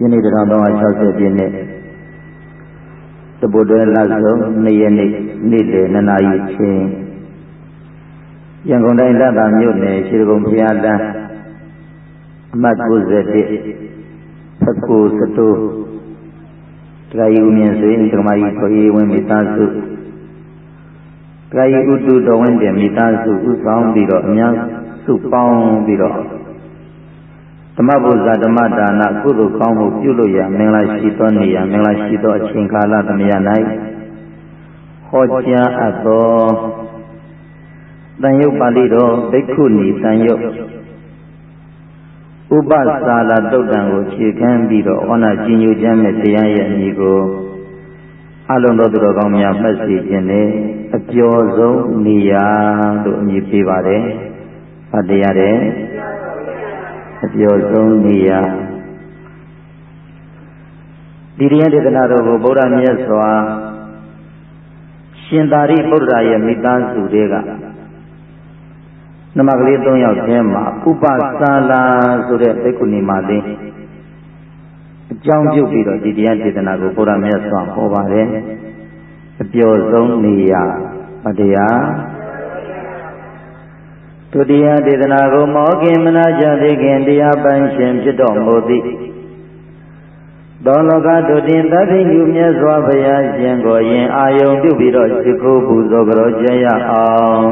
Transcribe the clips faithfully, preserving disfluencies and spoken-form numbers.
ယနေ့တစ်ထောင်သုံးရာ၆၀ပြည့်နှစ်တပုတ်တွဲလဆုံးနေ့ရက်နေ့နေ့လယ်နှစ်နာရီချင်းရန်ကုန်တိုင်းလတ်တာမြို့နယ်ရှိတကုံဘုရားတန်းအမှတ်၉၁ဖက်ကိုစတိုးတရားယူမြင်စွေဓမ္မကြီးခေါ်ရေးဝင်မိသားစုတရားယူဥတုတော်ဝင်တဲ့မိသားစုဥဆောင်ပြီးတော့အများစုပေါင်းပြီးတော့ဓမ္မဘုရားဓမ္မဒါနကုသိုလ်ကောင်းမှုပြုလို့ရမင်္ဂလာရှိသောနေရာမင်္ဂလာရှိသောအချိန်ကာလသမယ၌ဟောကြားအပ်သောတန်ရုပ်ပါဠိတော်ဘိက္ခုနီတန်ရုပ်ဥပစာလတုတ်တံကိုခြေခံပြီးတော့ဩနာကျင်ညိုကြမ်းမဲ့တရားရဲ့အမည်ကိုအလုံးသောသူတော်ကောင်းများမှတ်စေခြင်းနဲ့အပျော်ဆုံးနေရာလို့အမည်ပေးပါတယ်။ဖတ်တရားတဲ့အပျော်ဆုံးနေရာဒီတရားဒေသနာတော်ကိုဗုဒ္ဓမြတ်စွာရှင်သာရိပုတ္တရာရဲ့မိသားစုတွေကနမကလေး၃ယောက်ထဲမှာဥပစာလာဆိုတဲ့ဘိက္ခုနီမလေးအကြောင်းပြုပြီးတော့ဒီတရားဒေသနာကိုဗုဒ္ဓမြတ်စွာဟောပါတယ်အပျော်ဆုံးနေရာမတရားဒုတိယဒေသနာကိုမောခင်မနာကြသေးခင်တရားပိုင်ရှင်ဖြစ်တော်မူသည်သောလောကဒုတိယသဗ္ဗညုမြတ်စွာဘုရားရှင်ကိုယင်အာယုံပြုပြီးတော့ရှိခိုးပူဇော်ကြောကြရအောင်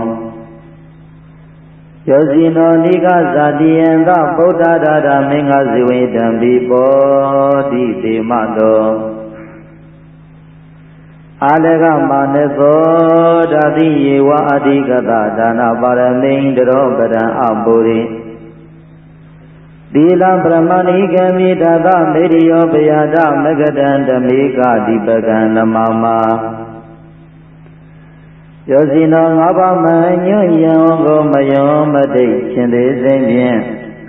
ယောဇိနောနိကဇာတိယံသဗုဒ္ဓဒါဒမင်္ဂဇိဝေတံဘိပောတိသေမတောအာလကမာနသောဓာတိယေဝအဓိကတဒါနပါရမိန်တရောပဒံအပုရိသီလပရမဏိကမိတသမေရိယောပယဒမဂတံဓမေကတိပကံနမမယောဇိနောငါးပါးမညွန့်ယံကိုမယောမတိတ်ရှင်သေးစဉ်ဖြင့်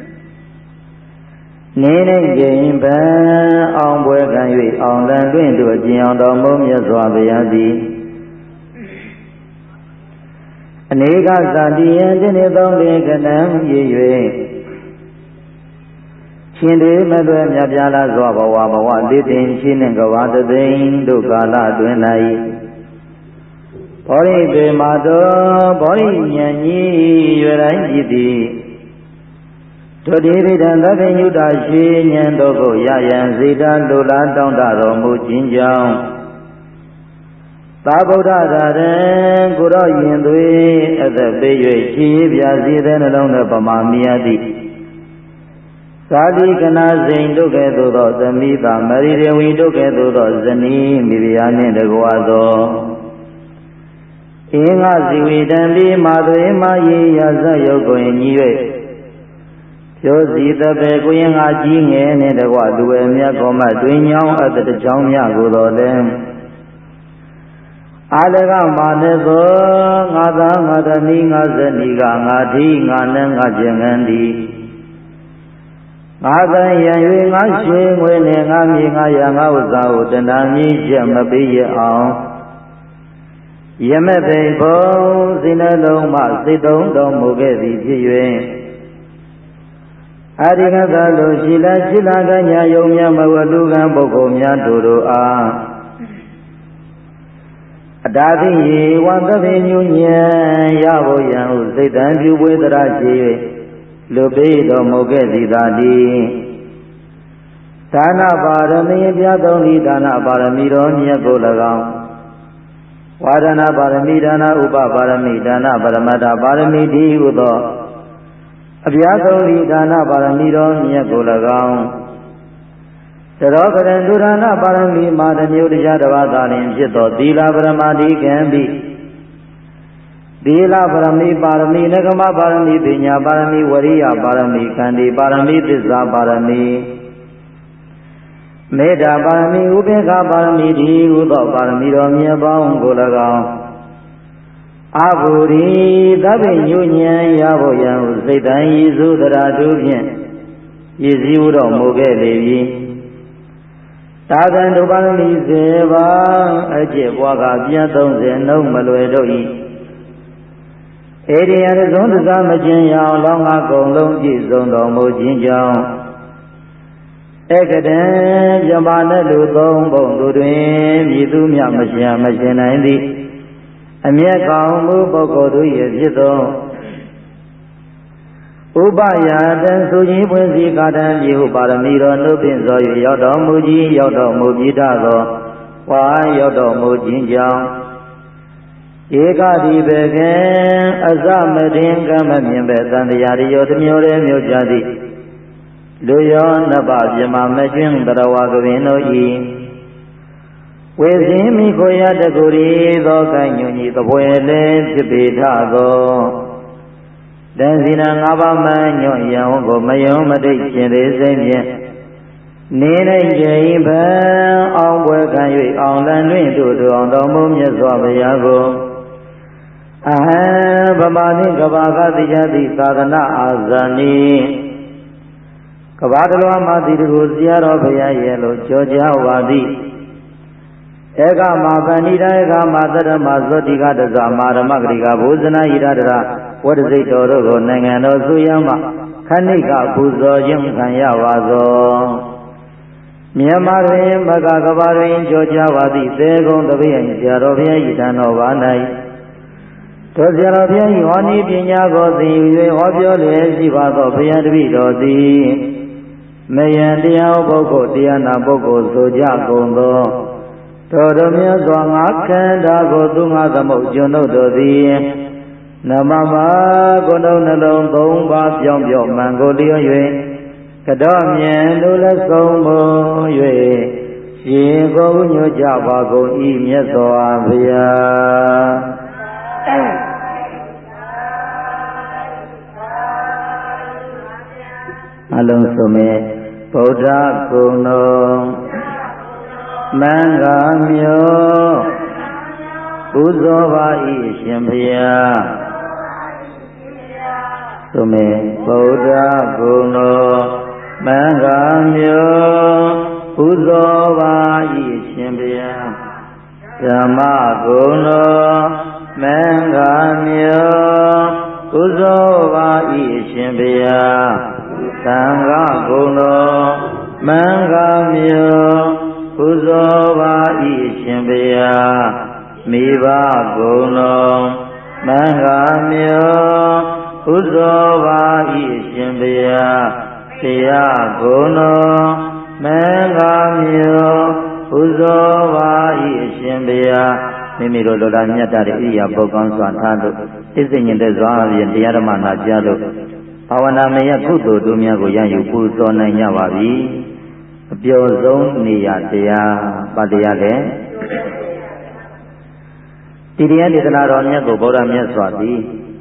နေနေခြင်းပံအောင်ပွဲခံ၍အောင်လံတွင်တို့ကျင်အောင်တော်မူမြတ်စွာဘုရားသည်အနေကဇာတိယံတိနေသုံးလေကနံရည်၍ရှင်သေးမသွဲမြတ်ပြာလာစွာဘဝဘဝလေးတင်ရှိနှင့်ကဝါတသိန်းတို့ကာလအတွင်း၌ဘောရိပေမာတောဘောရိဉာဏ်ကြီးရွယ်တိုင်းကြည်သည်ဒုတိယဒံသဗ္ဗညုတာရှိဉာဏ်တို့ကိုရယံစေတလူလားတောင်းတတော်မူခြင်းကြောင့်သာဗုဒ္ဓဒါရံကိုရောယင်သွေးအသက်ပေး၍ရှိပြစီတဲ့နှလုံးနဲ့ပမာမိယသည်သာတိကနာစိန်တို့ကဲ့သို့သောသမိတာမရိရဝီတို့ကဲ့သို့သောဇနီးမိဖုရားနှင့်တကွာသောအင်းငါဇီဝေတံတိမာသွေမာယေရဇယုတ်ကိုညီ၍ဖြိုးစီတပေကိုရင်ငါကြီးငယ်နှင့်တကွလူဝဲမြတ်ကောမတွင်ညောင်းအပ်တဲ့ကြောင်းများကိုတော်လဲအာလကမာနသောငါသာငါတဏီငါဇနီကငါဓိငါနံငါကျင်ငန်းသည်ငါကံရံ၍ငါရွှေငွေနှင့်ငါမြေငါရငါဥစ္စာကိုတဏှာမြည်ချက်မပေးရအောင်ယမသိဘုံစိနှလုံးမှစိတ်တုံးတော်မူခဲ့သည်ဖြစ်၍အရိကသလိုရှိလာရှိလာကညာယုံမြမဝတုကံပုဂ္ဂိုလ်များတို့တို့အားအတာတိယေဝသဗ္ဗညုညံရဖို့ရန်ဟုစိတ်တံပြုပွေတရာရှိ၍လူပေးတော်မူခဲ့သည်သာတိဒါနပါရမီပြသုံးဤဒါနပါရမီတော်မြတ်ကို၎င်းဝါဒနာပါရမီဒါနဥပပါရမီဒါနပရမတ္ထပါရမီဒီဟုသောအပြာသုံးဤဒါနပါရမီတော်မြတ်ကို၎င်းတရောကရံဒုဒါနပါရမီမာတမျိုးတရားတစ်ပါးသာလျှင်ဖြစ်သောသီလပရမတိကံပိသီလပါရမီပါရမီနဂမပါရမီပညာပါရမီဝရိယပါရမီခန္တီပါရမီသစ္စာပါရမီမေတ္တာပါရမီဥပေက္ခပါရမီဒီဟုသောပါရမီတော်မြတ်ပေါင်းကို၎င်းအာဘူရိသဗ္ဗညုညံရဖို့ရန်ဟုစိတ်တန်ရည်စုတရာတို့ဖြင့်ရည်စည်းတော်မူခဲ့လေပြီတာကံဒုပါရမီစေပါအကျင့်ပွားကပြတ်သုံးစေနှုတ်မလွယ်တို့၏ဧရိယရဆုံးသစ္စာမကျင်ရအောင်လောင်းငါကုံလုံးပြည့်စုံတော်မူခြင်းကြောင့်ကတံပြမနဲ့လူသုံးပုံသူတွင်မြည်သူမြမရှင်မရှင်နိုင်သည်အမျက်ကောင်းမှုပုဂ္ဂိုလ်တို့၏ဖြစ်သောဥပယာတံဆိုခြင်းပွင့်စီကာတံမြေဟုပါရမီတော်နှုတ်ဖြင့်သော၍ရောက်တော်မူကြီးရောက်တော်မူပြီးသောဝါရောက်တော်မူခြင်းကြောင့်ဧကတိဘေကံအစမတင်ကမမြင်ပဲသံတရားရယောတမျိုးရဲမျိုးကြသည်လူယောနဘပြမမကျွင်းတရဝကပင်တို့ဤဝေစင်မိကိုရတကူရီသောကံညွန်ကြီးသပွဲလည်းဖြစ်ပေထသောတန်စီနာငါးပါးမှညွန့်ရံကိုမယုံမတိတ်ခြင်းသေးစိမ့်ဖြင့်နေနိုင်ကြ၏ဗံအောင်ပွဲခံ၍အောင်လန်တွင်တို့တို့အောင်တော်မူမြတ်စွာဘုရားကိုအဟံဗမာနှင့်ကဘာကတိကြသည့်သာသနာအာဇာနိကဘာတလွားမှာတိတကူဆရာတော်ဘုရားရဲ့လို့ကြောကြားဝါသည်ဧကမပဏိတဧကမသတ္တမဇောတိကတဇမာဓမ္မဂရိကဘုဇနာဣရတရဝတ္တစိတ်တော်တို့ကိုနိုင်ငံတော်ဆိုရမှခဏိကပူဇော်ခြင်းခံရပါသောမြန်မာတွင်မကကဘာတွင်ကြောကြားဝါသည့်သေကုံတပည့်ဆရာတော်ဘုရားဤတန်တော်ပါ၌သောဆရာတော်ဘုရားဤဟောနည်းပညာကိုသင်ယူ၍ဟောပြောလျက်ရှိပါသောဘုရားတပည့်တော်သည်မယံတရားပုဂ္ဂိုလ်တရားနာပုဂ္ဂိုလ်ဆိုကြကုန်သောတော်တော်မြတ်စွာငါခန္ဓာကိုသူငါသမုတ်ကျွန်ုပ်တို့သည်နမမကိုယ်တော်နှလုံးသုံးပါးပြောင်းပြောင်းမှန်ကိုလျော၍ကတော်မြင်တို့လည်းဆုံးမ၍ရှင်ကိုညွှန်ကြပါကုန်ဤမြတ်စွာဘုရားအလုံးစုံမဲ့ဗုဒ္ဓဂုဏ်တော်မင်္ဂမျိုးပူဇော်ပါ၏ရှင်ဘုရားသုမေဗုဒ္ဓဂုဏ်တော်မင်္ဂမျိုးပူဇော်ပါ၏ရှင်ဘုရားဓမ္မဂုဏ်တော်မင်္ဂမျိုးပူဇော်ပါ၏ရှင်ဘုရားသံဃာဂုဏ်တော်မင်္ဂမျိုးပူဇော်ပါ၏ရှင်ဘုရားမိဘဂုဏ်တော်မင်္ဂမျိုးပူဇော်ပါ၏ရှင်ဘုရားတရားဂုဏ်တော်မင်္ဂမျိုးပူဇော်ပါ၏ရှင်ဘုရားမိမိတို့လိုလားမြတ်တာဣရိယာပုဂ္ဂံစွာထားလို့သိစိတ်ညင်တဲ့စွာဖြင့်တရားဓမ္မနာကြားလို့ဘာဝနာမယကုသိုလ်တို့များကိုရယူပူဇော်နိုင်ကြပါပြီအပျော်ဆုံးနေရတရားပါတရားလေဒီတရားဒေသနာတော်မြတ်ကိုဗုဒ္ဓမြတ်စွာသည်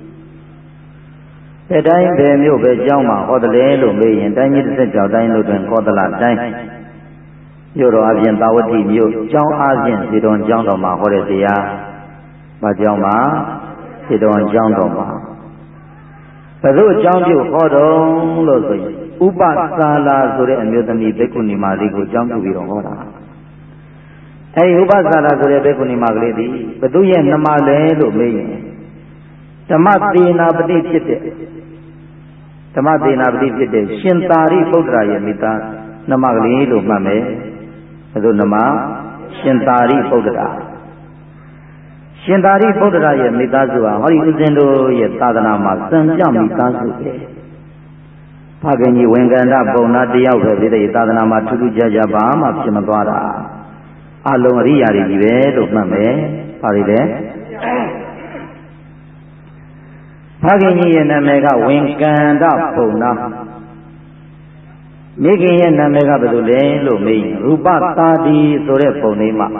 ဘယ်တိုင်းဘယ်မြို့ပဲကျောင်းမှာဟောတယ်လေလို့မေးရင်တိုင်းကြီးတစ်ဆက်ကြောက်တိုင်းလို့တွင်ကောသလတိုင်းမြို့တော်အပြင်သာဝတိမြို့ကျောင်းအားဖြင့်ဒီတော်ကျောင်းတော်မှာဟောတဲ့တရားမကျောင်းမှာဒီတော်ကျောင်းတော်မှာဘယ်လိုအကြောင်းပြုဟောတော်လို့ဆိုရင်ဥပစာလာဆိုတဲ့အမျိုးသမီးဘိက္ခုနီမလေးကိုအကြောင်းပြုပြီးတော့ဟောတာအဲဒီဥပစာလာဆိုတဲ့ဘိက္ခုနီမကလေးသည်ဘသူရဲ့နှမလဲလို့မေးရင်ဓမ္မသေနာပတိဖြစ်တဲ့ဓမ္မသေနာပတိဖြစ်တဲ့ရှင်သာရိပုတ္တရာရဲ့မိသားနှမကလေးလို့မှတ်မယ်ဘယ်သူနှမရှင်သာရိပုတ္တရာရှင်သာရိပုတ္တရာရဲ့မိသားစုဟာဟောဒီဥစဉ်တို့ရဲ့သာသနာမှာစံပြမိသားစုပဲဖခင်ကြီးဝင်ကန္တပုံနာတယောက်ပဲဖြစ်တဲ့သာသနာမှာထူးထူးခြားခြားဘာမှဖြစ်မသွားတာအလုံးအရိယာတွေကြီးပဲလို့မှတ်မယ်ပါလိမ့်တယ်ဖခင်ကြီးရဲ့နာမည်ကဝင်ကန္တပုံနာမိခင်ရဲ့နာမည်ကဘယ်လိုလဲလို့မေးရင်ရူပသာတိဆိုတဲ့ပုံလေးမှာ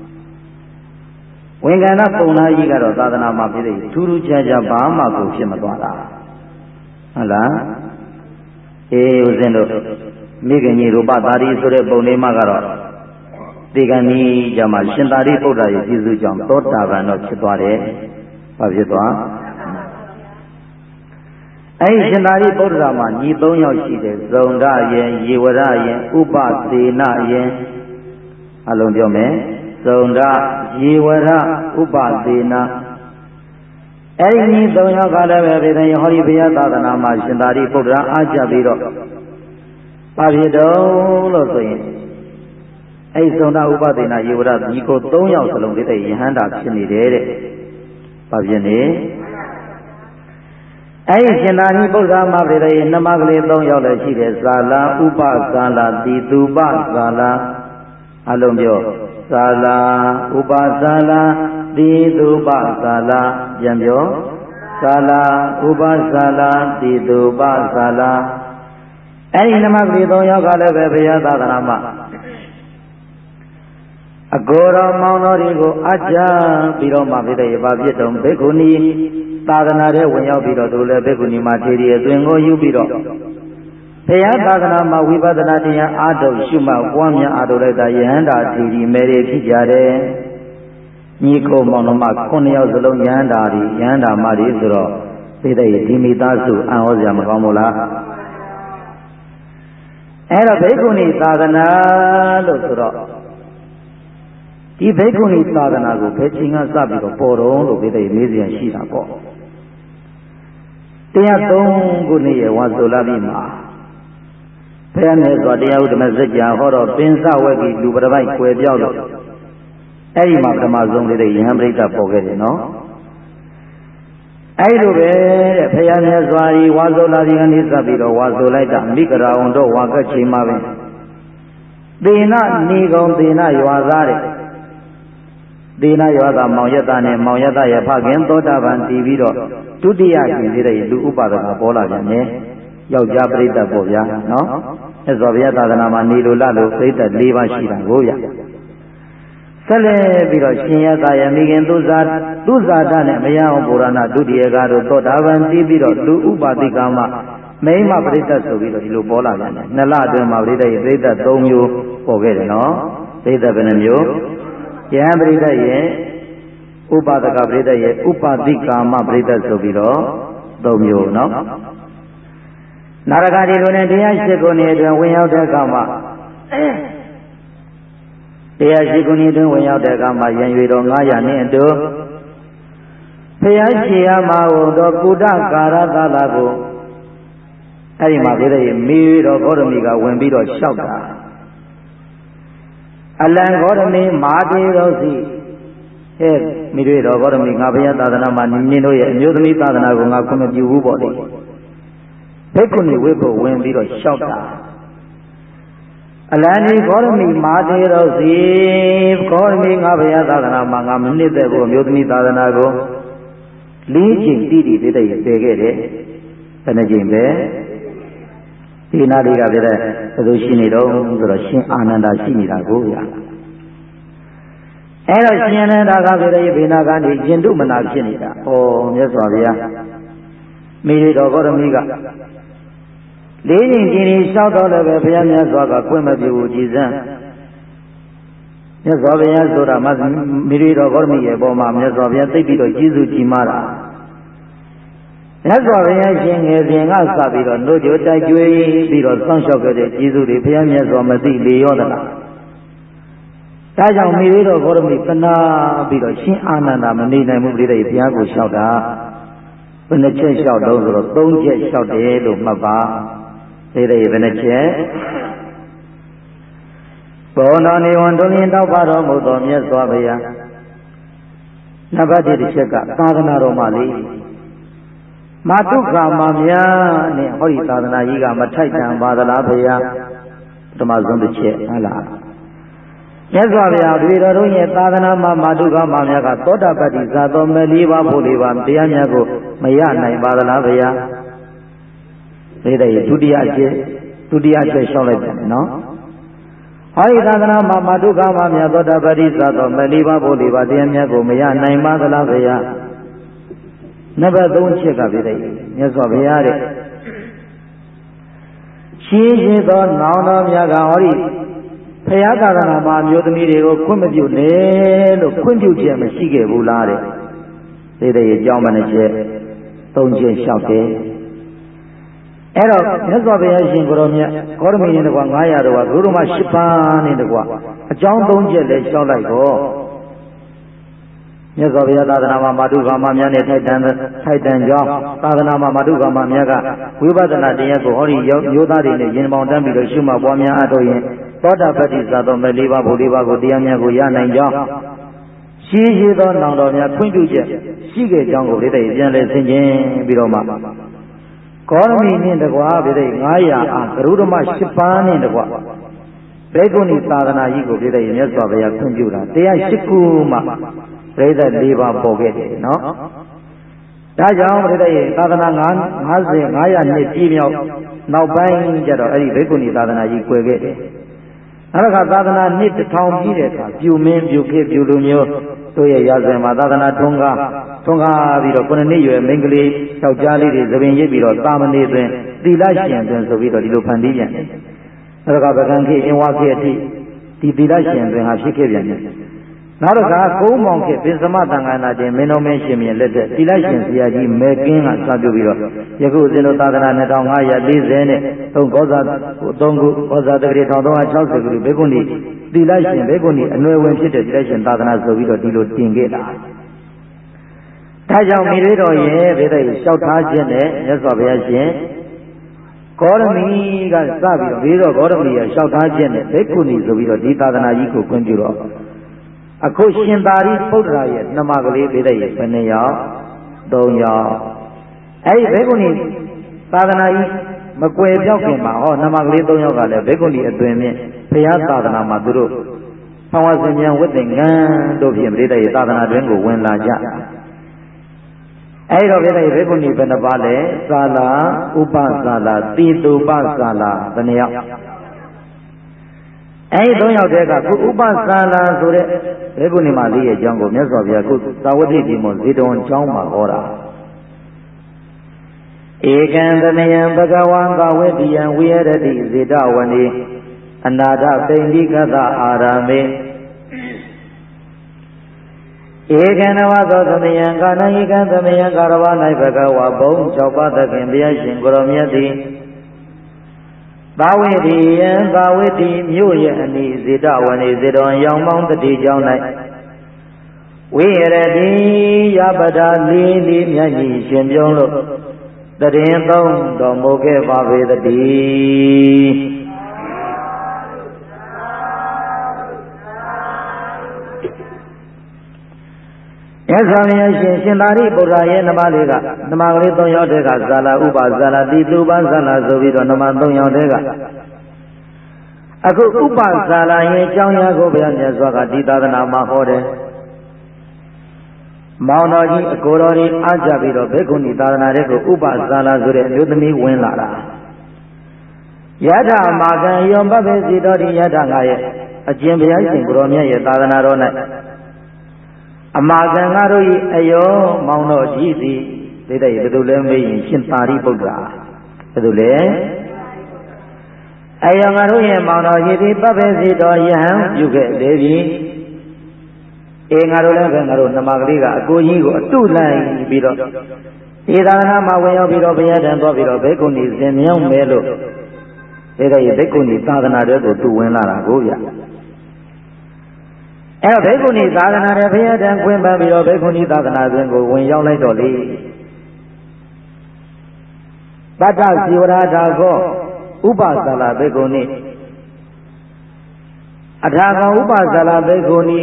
ဝင်ကန္တပုံနာကြီးကတော့သာသနာမှာဖြစ်တဲ့ထူးထူးခြားခြားဘာမှကိုဖြစ်မသွားတာဟုတ်လားအေးဦးဇင်းတို့မိခင်ကြီးရူပသာတိဆိုတဲ့ပုံလေးမှာကတော့ဒီကနေ့ကျမှရှင်သာရိပုတ္တရာရဲ့ကျေးဇူးကြောင့်သောတာပန်တော့ဖြစ်သွားတယ်ဘာဖြစ်သွားအဲဒီရှင်သာရိပုတ္တရာမှာညီသုံးယောက်ရှိတယ်ဇုံဒယင်ယေဝရယင်ဥပသေနယင်အလုံးပြောမယ်ဇုံဒယေဝရဥပသေနအဲဒီညီသုံးယောက်ကလည်းပဲဗေဒယဟောဒီဘုရားသာသနာမှာရှင်သာရိပုတ္တရာအားကြပြီးတော့ပဘာဖြစ်တော့လို့ဆိုရင်အဲ့ဇုံနာဥပဒေနာယေဝရဒီကို၃ယောက်စလုံးတဲ့ယဟန္တာဖြစ်နေတယ်တဲ့ဘာဖြစ်နေအဲ့ဒီရှင်သာရိပုတ္တမပရိသေနှမကလေး၃ယောက်လည်းရှိတယ်ဇာလာဥပဇာလာတိတုပဇာလာအလုံးပြောဇာလာဥပဇာလာတိတုပဇာလာပြန်ပြောဇာလာဥပဇာလာတိတုပဇာလာအဲ့ဒီနှမကလေး၃ယောက်ကလည်းပဲဘုရားသာသနာမှာအကိုတော်မောင်တော်တွေကိုအကြံပြီးတော့မှပြတဲ့ဘာဖြစ်တုံဘေကုဏီသာသနာထဲဝင်ရောက်ပြီးတော့သူလည်းဘေကုဏီမှာထေရီအသွင်ကိုယူပြီးတော့ဘုရားသာသနာမှာဝိပဿနာတရားအားထုတ်ရှုမှတ်ပွားများအားထုတ်လိုက်တာယဟန္တာထေရီမဲတွေဖြစ်ကြတယ်ညီကိုမောင်တော်မခုနှစ်ယောက်စလုံးယဟန္တာတွေယဟန္တာမတွေဆိုတော့ပြတဲ့ဒီမိသားစုအံ့ဩစရာမကောင်းဘူးလားအဲ့တော့ဘေကုဏီသာသနာလို့ဆိုတော့ဒီဘေကုဏီသာသနာကိုဘယ်ချိန်ကစပြီးတော့ပေါ်တော့လို့ပြောတဲ့မေးစရာရှိတာပေါ့တရားသုံးခုနှစ်ရဲ့ဝါဆိုလာပြီးမှာဘုရားနဲ့ဆိုတရားဥဒ္ဓမစကြာဟောတော့ပင်စဝက်ကြီးလူပရပိုက်ကွယ်ပြောက်လို့အဲ့ဒီမှာပထမဆုံးလေးတဲ့ယဟန်ပရိသတ်ပေါ်ခဲ့တယ်နော်အဲ့လိုပဲတဲ့ဘုရားမြတ်စွာဘုရားဝါဆိုလာပြီးကနေစပြီးတော့ဝါဆိုလိုက်တာမိဂရာဝန်တို့ဝါကချိန်မှာပဲသေနနေကုန်သေနရွာသားတဲ့သေနရွာသားမောင်ရတနဲ့မောင်ရတရဲ့ဖခင်သောတာပန်တည်ပြီးတော့ဒုတိယရှင်သေးတဲ့လူဥပဒကပေါ်လာပြန်တယ်ယောက်ျားပရိသတ်ပေါ့ဗျာနော်အဲ့ဆိုဘုရားသာသနာမှာနေလိုလလို့ပရိသတ်၄ပါးရှိတာကိုရဆက်လက်ပြီးတော့ရှင်ရတရဲ့မိခင်သူဇာသူဇာတနဲ့မယအောင်ပုရဏဒုတိယကတို့သောတာပန်တည်ပြီးတော့လူဥပတိကမမိမပရိသတ်ဆိုပြီးတော့ဒီလိုပေါ်လာပြန်တယ်နှစ်လအတွင်းမှာပရိသတ်ရဲ့ပရိသတ်၃မျိုးပေါ်ခဲ့တယ်နော်ပရိသတ်ဘယ်နှမျိုးယဟန်ပရိသတ်ရဲ့ဥပဒကပရိသတ်ရဲ့ဥပတိကာမပရိသတ်ဆိုပြီးတော့၃မျိုးနော်နာရဂတိလိုနဲ့တရားရှိခုနှစ်အတွင်းဝင်ရောက်တဲ့အခါမှာတရားရှိခုနှစ်အတွင်းဝင်ရောက်တဲ့အခါမှာရံရွေတော်၅ရာနဲ့အတူဘုရားရှိရမှာတော့ကုဒကာရသလာကိုအဲ့ဒီမှာပြတဲ့မေတော်ဂေါတမီကဝင်ပြီးတော့လျှောက်တာအလံဂေါတမီမာတေတော်စီဟဲ့မိတွေတော်ဂေါတမီငါဘုရားသာသနာမှာနင်းတို့ရဲ့အမျိုးသမီးသာသနာကိုငါခွင့်မပြုဘူးပေါ့လေဘိက္ခုနီဝိပုဝင်ပြီးတော့လျှောက်တာအလံဒီဂေါတမီမာတေတော်စီဂေါတမီငါဘုရားသာသနာမှာငါမနစ်သက်ဘူးအမျိုးသမီးသာသနာကိုလေးချိန်တိတိပြတဲ့ပယ်ခဲ့တယ်ဘယ်နှချိန်ပဲဒီနာလေးကပြတဲ့ဘယ်လိုရှိနေတော့ဆိုတော့ရှင်အာနန္ဒာရှိနေတာကိုဗျာအဲ့တော့ရှင်အာနန္ဒာကပြတဲ့ဘေနာကနေကျင်တုမနာဖြစ်နေတာဩမြတ်စွာဘုရားမိရိတော်ဂေါတမီကလေးချိန်ကျင်နေလျှောက်တော့လည်းပဲဘုရားမြတ်စွာကခွင့်မပြုဘူးကြည်စမ်းမြတ်စွာဘုရားဆိုတာမိရိတော်ဂေါတမီရဲ့ပေါ်မှာမြတ်စွာဘုရားသိပြီးတော့ကျေးဇူးကြီးမားတာမြတ်စွာဘုရားရှင်ငယ်စဉ်ကစပြီးတော့နှုတ်ကြတိုက်ကြွေးပြီးတော့စောင့်ရှောက်ခဲ့တဲ့ကျေးဇူးတွေဘုရားမြတ်စွာမသိလေရောသလားဒါကြောင့်မိရိတော်ဂေါတမီသနာပြီးတော့ရှင်အာနန္ဒာမနေနိုင်ဘူးပြိတ္တိဘုရားကိုလျှောက်တာဘယ်နှချက်လျှောက်တော့ဆိုတော့သုံးချက်လျှောက်တယ်လို့မှတ်ပါပြိတ္တိဘယ်နှချက်ဘောနောနေဝံတွင်ရင်တောက်ပါတော်မူသောမြတ်စွာဘုရားနံပါတ်တစ်ချက်ကသာသနာတော်မှာလေမာတုခာမများနဲ့ဟောဒီသာသနာကြီးကမထိုက်တန်ပါသလားဘုရားပထမဆုံးတစ်ချက်ဟုတ်လားမြတ်စွာဘုရားဒီတော်တို့ရဲ့သာသနာမှာမာတုခာမများကသောတာပတ္တိဇာတော်မလေးပါဖို့လေးပါတရားများကိုမရနိုင်ပါသလားဘုရားဒီတည်းဒုတိယချက်ဒုတိယချက်ရှောက်လိုက်တယ်နော်ဟောဒီသာသနာမှာမာတုခာမများသောတာပတ္တိဇာတော်မလေးပါဖို့လေးပါတရားများကိုမရနိုင်ပါသလားဘုရားနံပါတ်သုံးချက်ကပြတဲ့မြတ်စွာဘုရားတဲ့ရှင်းရှင်းသောနောင်တော်များကဟောဒီဘုရားသာသနာမှာမျိုးသမီးတွေကိုခွင့်မပြုနဲ့လို့ခွင့်ပြုချက်မရှိခဲ့ဘူးလားတဲ့ဒီတဲ့ရဲ့ကြောင်းမနဲ့ချက်သုံးချက်လျှောက်တယ်အဲ့တော့မြတ်စွာဘုရားရှင်ကိုရောမြတ်ဂေါတမီရင်တကွာ၅ရာတော့ဂုရုမ၈ပါးနဲ့တကွာအကြောင်းသုံးချက်လည်းလျှောက်လိုက်တော့မြတ်စွာဘုရားသာသနာမှာမာတုကာမများနဲ့ထိုက်တန်ထိုက်တန်ကြောင်းသာသနာမှာမာတုကာမများကဝိပဿနာတရားကိုဟောဒီမျိုးသားတွေနဲ့ရင်ပေါင်းတန်းပြီးတော့ရှုမှတ်ပွားများအထောက်ရင်သောတာပတ္တိသာသောမဲ့လေးပါးဘုလေးပါးကိုတရားများကိုရနိုင်ကြောင်းရှိရှိသောနောင်တော်များဖွင့်ပြချက်ရှိခဲ့ကြောင်းကိုလေးတဲ့ပြန်လဲဆင်ခြင်ပြီးတော့မှကောရမီနှင့်တကွာလေးတဲ့ငါးရာအားကရုဓမရှစ်ပါးနှင့်တကွာဘေကုဏီသာသနာကြီးကိုလေးတဲ့မြတ်စွာဘုရားဖွင့်ပြတာတရားရှိခုမှပရိသတ်၄ပါးပေါ်ခဲ့တယ်နော်ဒါကြောင့်ပရိသတ်ရဲ့သာသနာ၅၀ ၅၀၀နှစ်ပြည့်မြောက်နောက်ပိုင်းကျတော့အဲ့ဒီဘေကုဏီသာသနာကြီးကွယ်ခဲ့တယ်နောက်တစ်ခါသာသနာနှစ်တစ်ထောင်ပြည့်တဲ့အခါပြူမင်းပြူခေပြူလူမျိုးတို့ရဲ့ရာဇဝင်မှာသာသနာထွန်းကားထွန်းကားပြီးတော့ခုနှစ်နှစ်ရွယ်မိန်းကလေးယောက်ျားလေးတွေသဘင်ရိပ်ပြီးတော့တာမဏေတွင်သီလရှင်တွင်ဆိုပြီးတော့ဒီလိုဖန်တီးပြန်တယ်နောက်တစ်ခါဗကံခေအင်ဝါခေအထိဒီသီလရှင်တွင်ဟာဖြစ်ခဲ့ပြန်တယ်နောက်တစ်ခါကုန်းမောင်ခေပင်စမတန်ခါနာတင်မင်းတော်မင်းရှင်မြတ်လက်ထက်သီလရှင်ဆရာကြီးမေကင်းကစပြုပြီးတော့ယခုဇင်တို့သာသနာနှစ်ထောင်၅ရာ၄၀နဲ့သုံးကောဇာသုံးခုကောဇာတက္ကရာတစ်ထောင်သုံးရာ၆၀ခုဘေကုဏီသီလရှင်ဘေကုဏီအနွယ်ဝင်ဖြစ်တဲ့သီလရှင်သာသနာဆိုပြီးတော့ဒီလိုတင်ခဲ့တာဒါကြောင့်မိရိတော်ရဲ့ဘေတဲ့လျှောက်ထားခြင်းနဲ့မြတ်စွာဘုရားရှင်ဂေါရမီကစပြီးတော့ဘေတော့ဂေါရမီရလျှောက်ထားခြင်းနဲ့ဘေကုဏီဆိုပြီးတော့ဒီသာသနာကြီးကိုခွင့်ပြုတော့အခုရှင်သာရိပုတ္တရာရဲ့နှမကလေးဘေတဲ့ရဲ့ဘယ်နှယောက်သုံးယောက်အဲဒီဘေကုဏီသာသနာကြီးမကွယ်ပြောက်ခင်မှာဟောနှမကလေးသုံးယောက်ကလည်းဘေကုဏီအသွင်ဖြင့်ဘုရားသာသနာမှာသူတို့ဘဝစဉ်မြန်ဝိသင်္ကန်းတို့ဖြင့်ဘေတဲ့ရဲ့သာသနာတွင်ကိုဝင်လာကြအဲဒီတော့ဘေတဲ့ရဲ့ဘေကုဏီဘယ်နှပါလဲသာလာဥပသာလာတိတုပသာလာဘယ်နှယောက်အဲဒီသုံးယောက်တည်းကခုဥပသာလာဆိုတဲ့ဘေကုဏီမလေးရဲ့အကြောင်းကိုမြတ်စွာဘုရားခုသာဝတိတိမောဇေတဝန်ကျောင်းမှာဟောတာဧကံသမယံဘဂဝံကဝေတိယံဝိရတိဇေတဝဏီအနာထပိဋိကသအာရမေဧကံနဝသောသမယံကာဏဧကံသမယံကာရဝ၌ဘဂဝါဘုံ၆ပါးသခင်ဘုရားရှင်ကိုရောမြတ်သည်သာဝေတိယံသာဝေတိမြို့ရဲ့အနီးဇေတဝဏီဇေတဝန်ရောင်မောင်းတတိကျောင်း၌ဝိရတိယပဒလေးလေးမြတ်ကြီးရှင်ပြုံးလို့တရင်သုံးတော်မူခဲ့ပါပေတည်းမြတ်စွာဘုရားရှင်ရှင်သာရိပုတ္တရာရဲ့နမလေးကနမကလေးသုံးယောက်တည်းကဇာလာဥပဇာလာတိတုပဇာလာဆိုပြီးတော့နမသုံးယောက်တည်းကအခုဥပဇာလာရဲ့အကြောင်းအရာကိုဘုရားမြတ်စွာကဒီသာသနာမှာဟောတယ်မောင်တော်ကြီးအကိုတော်ကြီးအားကြပြီးတော့ဘေကုဏီသာသနာတဲ့ကိုဥပဇာလာဆိုတဲ့အမျိုးသမီးဝင်လာတာယထာမာကံယောပပေစီတော်ဒီယထာငါရဲ့အကျင့်ဘုရားရှင်ကိုရောမြတ်ရဲ့သာသနာတော်၌အမာကံငါတို့၏အယောမောင်တော်ကြီးသည်ဒိဋ္ဌိဘယ်သူလဲမေးရင်ရှင်သာရိပုတ္တရာဘယ်သူလဲအယောငါတို့ရဲ့မောင်တော်ကြီးသည်ပပေစီတော်ယဟန်ပြုခဲ့လေပြီအေငါတို့လည်းပဲငါတို့နှမကလေးကအကိုကြီးကိုအတုလိုက်ပြီးတော့ဒီသာသနာမှာဝင်ရောက်ပြီးတော့ဘုရားတန်သွားပြီးတော့ဘေကုဏီဇင်မြောင်းမဲလို့ဒိဋ္ဌိဘေကုဏီသာသနာတွေကိုသူဝင်လာတာကိုဗျအဲဘေကုဏီသာသနာရဲ့ဘုရားတန်ခွင့်ပန်ပြီးတော့ဘေကုဏီသာသနာတွင်ကိုဝင်ရောက်လိုက်တော့လေတတ္တစီဝရထာကောဥပသလာဘေကုဏီအထာကောဥပသလာဘေကုဏီ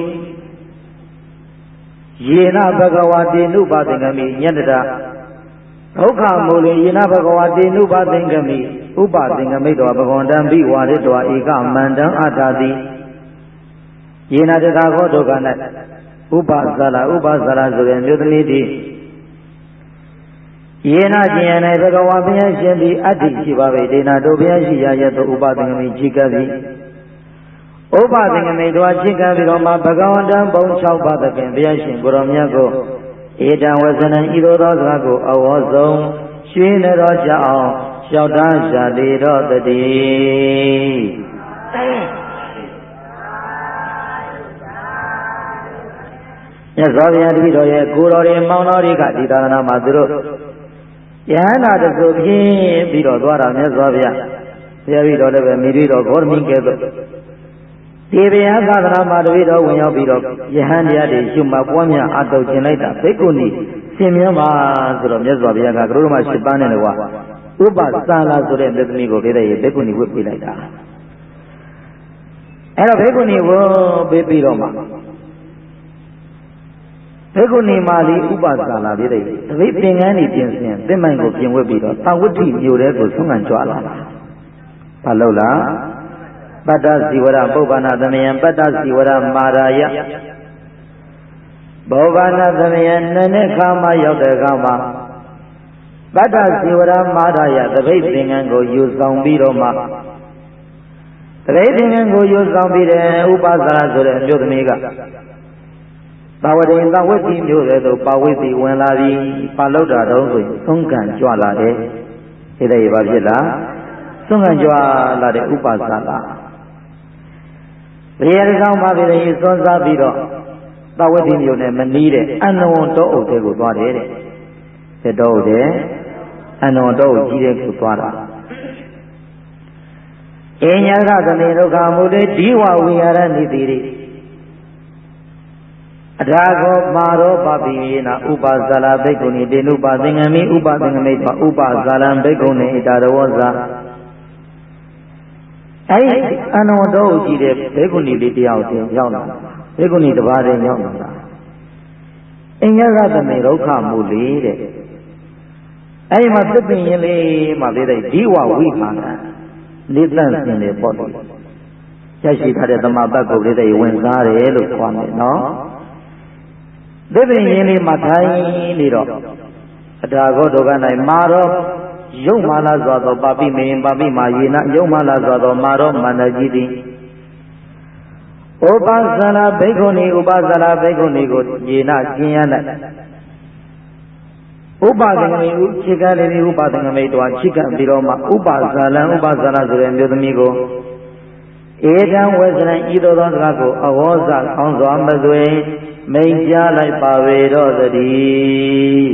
ယေနဘဂဝတိနုပသင်္ကမိညတ္တဒုက္ခမူလေယေနဘဂဝတိနုပသင်္ကမိဥပသင်္ကမိတောဘဂဝန္တံဘိဝါရတောဧကမန္တံအထာတိယေနတထာခောဒုက္ခ၌ဥပဇာလာဥပဇာလာဆိုတဲ့မြို့သမီးသည်ယေနကျင်ရ၌ဘဂဝါဘုရားရှင်သည်အတ္တိရှိပါပေဒေနာတို့ဘုရားရှိရာရသောဥပသင်္ကမိခြိကပ်သည်ဥပသင်္ကမိတို့ခြိကပ်ပြီးတော့မှဘဂဝန္တံဘုံ၆ပါးသခင်ဘုရားရှင်ကိုရောမြတ်ကိုဧတံဝဇနံဤသို့သောစကားကိုအဝေါဆုံးရွှေနေတော်ကြအောင်လျှောက်တန်းရှာလေတော့တည်းမြတ်စွာဘုရားတပည့်တော်ရဲ့ကိုတော်တွေမောင်တော်တွေကဒီသာသနာမှာသူတို့ယဟန္တာတခုဖြင်းပြီးတော့သွားတာမြတ်စွာဘုရားဘုရားပြီးတော်လည်းပဲမိတွေတော်ဂေါရမီကဲ့သို့ဒီဗျာသာသနာမှာတပည့်တော်ဝင်ရောက်ပြီးတော့ယဟန်တရားတွေရှုမှတ်ပွားများအထောက်ကျင်လိုက်တာဘိက္ခုနီရှင်မြတ်ပါဆိုတော့မြတ်စွာဘုရားကကရုဏာရှိပန်းနဲ့ကွာဥပစာလာဆိုတဲ့သသမီးကိုပြတဲ့ရေဘိက္ခုနီဝတ်ပေးလိုက်တာအဲ့တော့ဘိက္ခုနီဝတ်ပေးပြီးတော့မှဘိက္ခုနီမာလီဥပစာလာပြတဲ့တပိတ်ပင်ကန်းနေပြင်ဆင်သင်္မိုင်ကိုပြင်ဝတ်ပြီးတော့သဝတ္ထိမြို့တဲကိုဆုံးခံကြွလာတာဘာလို့လားပတ္တဇီဝရပုဗ္ဗနာသမယံပတ္တဇီဝရမာရာယပုဗ္ဗနာသမယံနည်းနည်းခါမှရောက်တဲ့အခါမှာပတ္တဇီဝရမာရာယတပိတ်သင်္ကန်းကိုယူဆောင်ပြီးတော့မှတပိတ်သင်္ကန်းကိုယူဆောင်ပြီးတဲ့ဥပစာရဆိုတဲ့အမျိုးသမီးကပါဝတိန်သဝတ္တိမျိုးတဲ့သို့ပါဝိတိဝင်လာပြီးပါလောက်တာတော့ဆိုရင်သုံးကံကြွလာတယ်ဒီတဲ့ရပါဖြစ်လားသုံးကံကြွလာတဲ့ဥပစာလာဘယ်ရကောင်ပါပဲရေစွန်းစားပြီးတော့သဝတ္တိမျိုးနဲ့မနီးတဲ့အနဝတောအုပ်တဲ့ကိုသွားတယ်တဲ့တဲ့တော့တဲ့အနဝတောအုပ်ကြီးတဲ့ကိုသွားတာအញ្ញကသနေဒုက္ခမူတေဒီဝဝိဟာရနိတိရိအထာကောမာရောပပိယေနဥပဇာလဘိက္ခုနီတေနုပသင်္ကမိဥပသင်္ကမိတောဥပဇာလံဘိက္ခုနီဣတာရဝဇာအဲ့အနဝတောကြည့်တဲ့ဘိက္ခုနီလေးတယောက်ချင်းရောက်လာဘိက္ခုနီတစ်ပါးတည်းရောက်လာတာအញ្ញကသမေဒုက္ခမူလေတဲ့အဲ့ဒီမှာသစ်ပင်ရင်လေးမှာပြတဲ့ဒီဝဝိမာနနေတန့်စင်တယ်ပေါ့လေရရှိထားတဲ့သမဘတ်ကိုပြတဲ့ဝင်စားတယ်လို့ခေါ်မယ်နော်သစ်ပင်ရင်လေးမှာထိုင်နေတော့အတာဂောဒုက္ခ၌မာရောယုံမာလာစွာသောပါပိမေပါပိမာယေနယုံမာလာစွာသောမာရောမန္တကြီးသည်ဥပဇာလဘိက္ခုနီဥပဇာလဘိက္ခုနီကိုယေနကျင်ရ၌ဥပသင်္ကမိဥခြေကလေးဥပသင်္ကမိတွာခြိကပြီးတော့မှဥပဇာလံဥပဇာလဆိုတဲ့မျိုးသမီးကိုဧတံဝေစရံဤသို့သောစကားကိုအဝေါဇကောင်းစွာမသွေမိန်ကြားလိုက်ပါဝေတော့သတည်း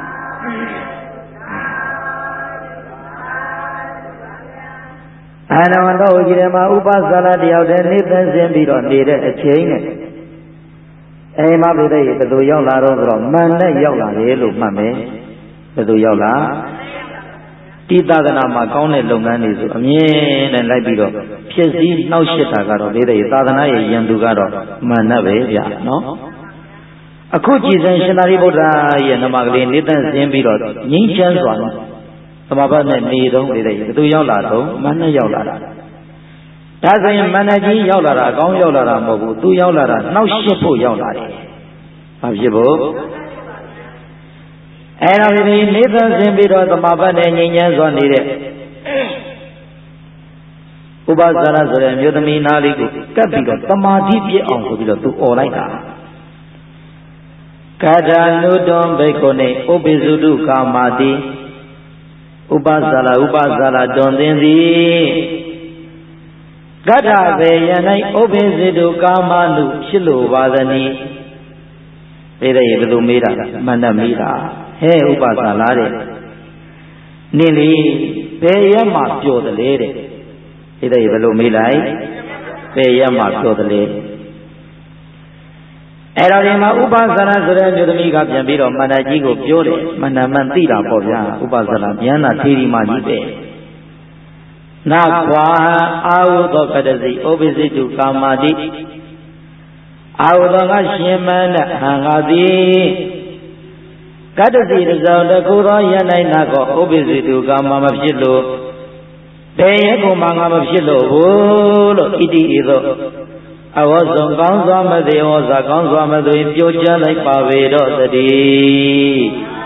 အနဝတောကြီးထဲမှာဥပဇာလတယောက်တည်းနေသင်စင်ပြီးတော့နေတဲ့အချိန်နဲ့အိမ်မှာပြတဲ့ဘယ်သူရောက်လာတော့ဆိုတော့မန်နဲ့ရောက်လာတယ်လို့မှတ်မယ်ဘယ်သူရောက်လာတိသကနာမှာကောင်းတဲ့လုပ်ငန်းတွေဆိုအမြဲတမ်းလိုက်ပြီးတော့ဖြစ်စည်းနှောက်ယှက်တာကတော့ပြတဲ့သာသနာရဲ့ယံသူကတော့မန်နဲ့ပဲဗျာနော်အခုကြည်စံရှင်သာရိပုတ္တရာရဲ့နမကလေးနေသင်စင်ပြီးတော့ငြိမ်းချမ်းစွာသမဘတ်နဲ့နေတော့ပြတဲ့ဘယ်သူရောက်လာတော့မန်နဲ့ရောက်လာတာဒါဆိုရင်မန္တကြီးရောက်လာတာအကောင်းရောက်လာတာမဟုတ်ဘူးသူရောက်လာတာနှောက်ရှက်ဖို့ရောက်လာတယ်။ဘာဖြစ်ဖို့အဲ့တော့ဒီနေသဆင်ပြီးတော့သမဘတ်နဲ့ငြိမ်းချမ်းစွာနေတဲ့ဥပဇာရဆိုတဲ့မြို့သမီးနာလေးကိုကပ်ပြီးတော့တမာတိပြည့်အောင်ဆိုပြီးတော့သူអော်လိုက်တာကာထာနုတွန်ဘိက္ခုနေဥပိစုတုကာမာတိဥပဇာလဥပဇာလတွန်သင်သည်ကတ္ထဘေယ၌ဥပိစေတုကာမနုဖြစ်လိုပါသနည်းပြေးတဲ့ရေဘယ်လိုမေးတာမန္တမေးတာဟဲ့ဥပစာလားတဲ့နင်းလေဘယ်ရက်မှပြောတယ်လေတဲ့ပြေးတဲ့ရေဘယ်လိုမေးလိုက်ဘယ်ရက်မှပြောတယ်လေအဲ့တော့ဒီမှာဥပစာရဆိုတဲ့မျိုးသမီးကပြန်ပြီးတော့မန္တကြီးကိုပြောတယ်မန္တမန်သိတာပေါ့ဗျာဥပစာရဉာဏ်သာထေရီမကြီးတဲ့နာခွာအာဟုသောကတစီဩပိစိတုကာမာတိအာဟုသောကရှင်မန္တဟံငါသည်ကတစီတစောတခုသောယန္နိုင်နာကောဩပိစိတုကာမမဖြစ်လို့တည်းရဲ့ကိုမှငါမဖြစ်လို့ဘူးလို့ဣတိဤသို့အဝေါဇုံကောင်းစွာမသေးဝေါဇာကောင်းစွာမသွေပြောကြလိုက်ပါပေတော့တည်း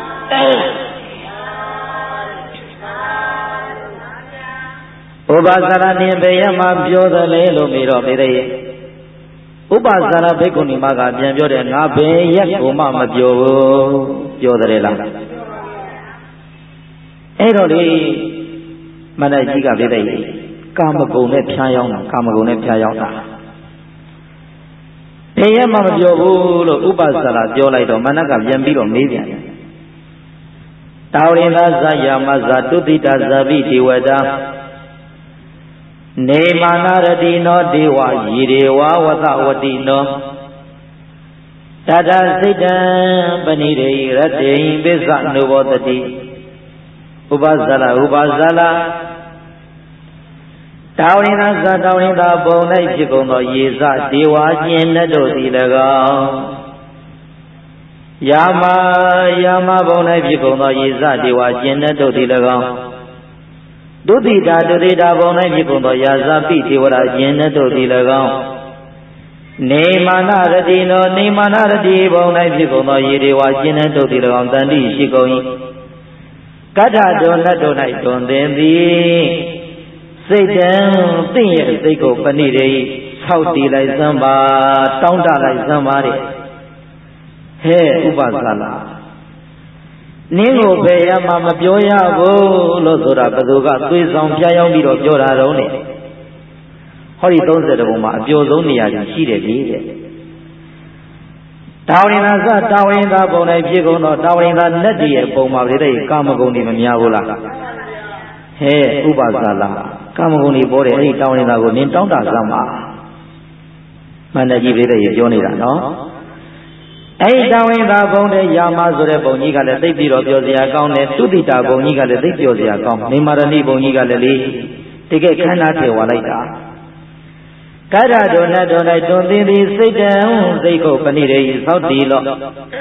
ဥပဇာရနေဘယ်ရမှာပြောတယ်လေလို့ပြီးတော့ပြီးတဲ့ဥပဇာရဘိက္ခုနီမကပြန်ပြောတယ်ငါဘယ်ရက်ကိုမှမပြောဘူးပြောတယ်လားအဲ့တော့လေမန္တကြီးကပြီးတဲ့ကာမဂုဏ်နဲ့ဖြားရောက်တာကာမဂုဏ်နဲ့ဖြားရောက်တာဘယ်ရက်မှမပြောဘူးလို့ဥပဇာရပြောလိုက်တော့မန္တကပြန်ပြီးတော့မေးပြန်တယ်တာဝရိသာဇာယမဇာတုတိတာဇာပိဒေဝတာနေမာနာရတိနောဒေဝယေဒေဝဝသဝတိနောတတစိတ်တံပဏိရေရတေပိစ္ဆနုဘောတတိဥပဇာလဥပဇာလတာဝရိနာသတာဝရိတာပုံ၌ဖြစ်ကုန်သောယေဇဒေဝကျင်လက်တို့သည်၎င်းယာမယာမပုံ၌ဖြစ်ကုန်သောယေဇဒေဝကျင်လက်တို့သည်၎င်းဒုတိတာဒုတိတာပုံ၌ဖြစ်ကုန်သောယာဇပိဒေဝရာကျင်လက်တို့သည်၎င်းနေမာနရတိနောနေမာနရတိပုံ၌ဖြစ်ကုန်သောယေဒေဝကျင်လက်တို့သည်၎င်းတန်တိရှိကုန်၏ကတ္ထတွန်လက်တို့၌တွန်သင်သည်စိတ်တံသင်ရဲ့စိတ်ကိုပဏိရေဆောက်တည်လိုက်စမ်းပါတောင်းတလိုက်စမ်းပါတဲ့ဟဲ့ဥပဇာလနင်းကိုဘယ်ရမှမပြောရဘူးလို့ဆိုတာဘယ်သူကသွေးဆောင်ပြရောက်ပြီးတော့ပြောတာတော့နဲ့ဟောဒီသုံးဆယ်တဘုံမှာအပျော်ဆုံးနေရာကြီးရှိတယ်လေတဲ့တာဝရိနာသတာဝရိနာပုံ၌ဖြစ်ကုန်တော့တာဝရိနာလက်တည်းရဲ့ပုံမှာပြတဲ့ကာမဂုဏ်တွေမများဘူးလားဟဲ့ဥပဇာလကာမဂုဏ်တွေပေါ်တယ်အဲ့ဒီတာဝရိနာကိုနင်းတောင်းတစမ်းပါမန္တကြီးပြတဲ့ရေပြောနေတာနော်အဲ့ဒီတာဝရိနာပုံတဲ့ယာမဆိုတဲ့ပုံကြီးကလည်းသိပြီးတော့ပြောစရာကောင်းတယ်သုတိတာပုံကြီးကလည်းသိပြောစရာကောင်းနေမာရဏိပုံကြီးကလည်းလေတကယ်ခန္ဓာထေဝါလိုက်တာကတ္ထဒုနတ်တို့၌တွန်သင်သည်စိတ်တံစိတ်ကိုပဏိရေသောတည်လော့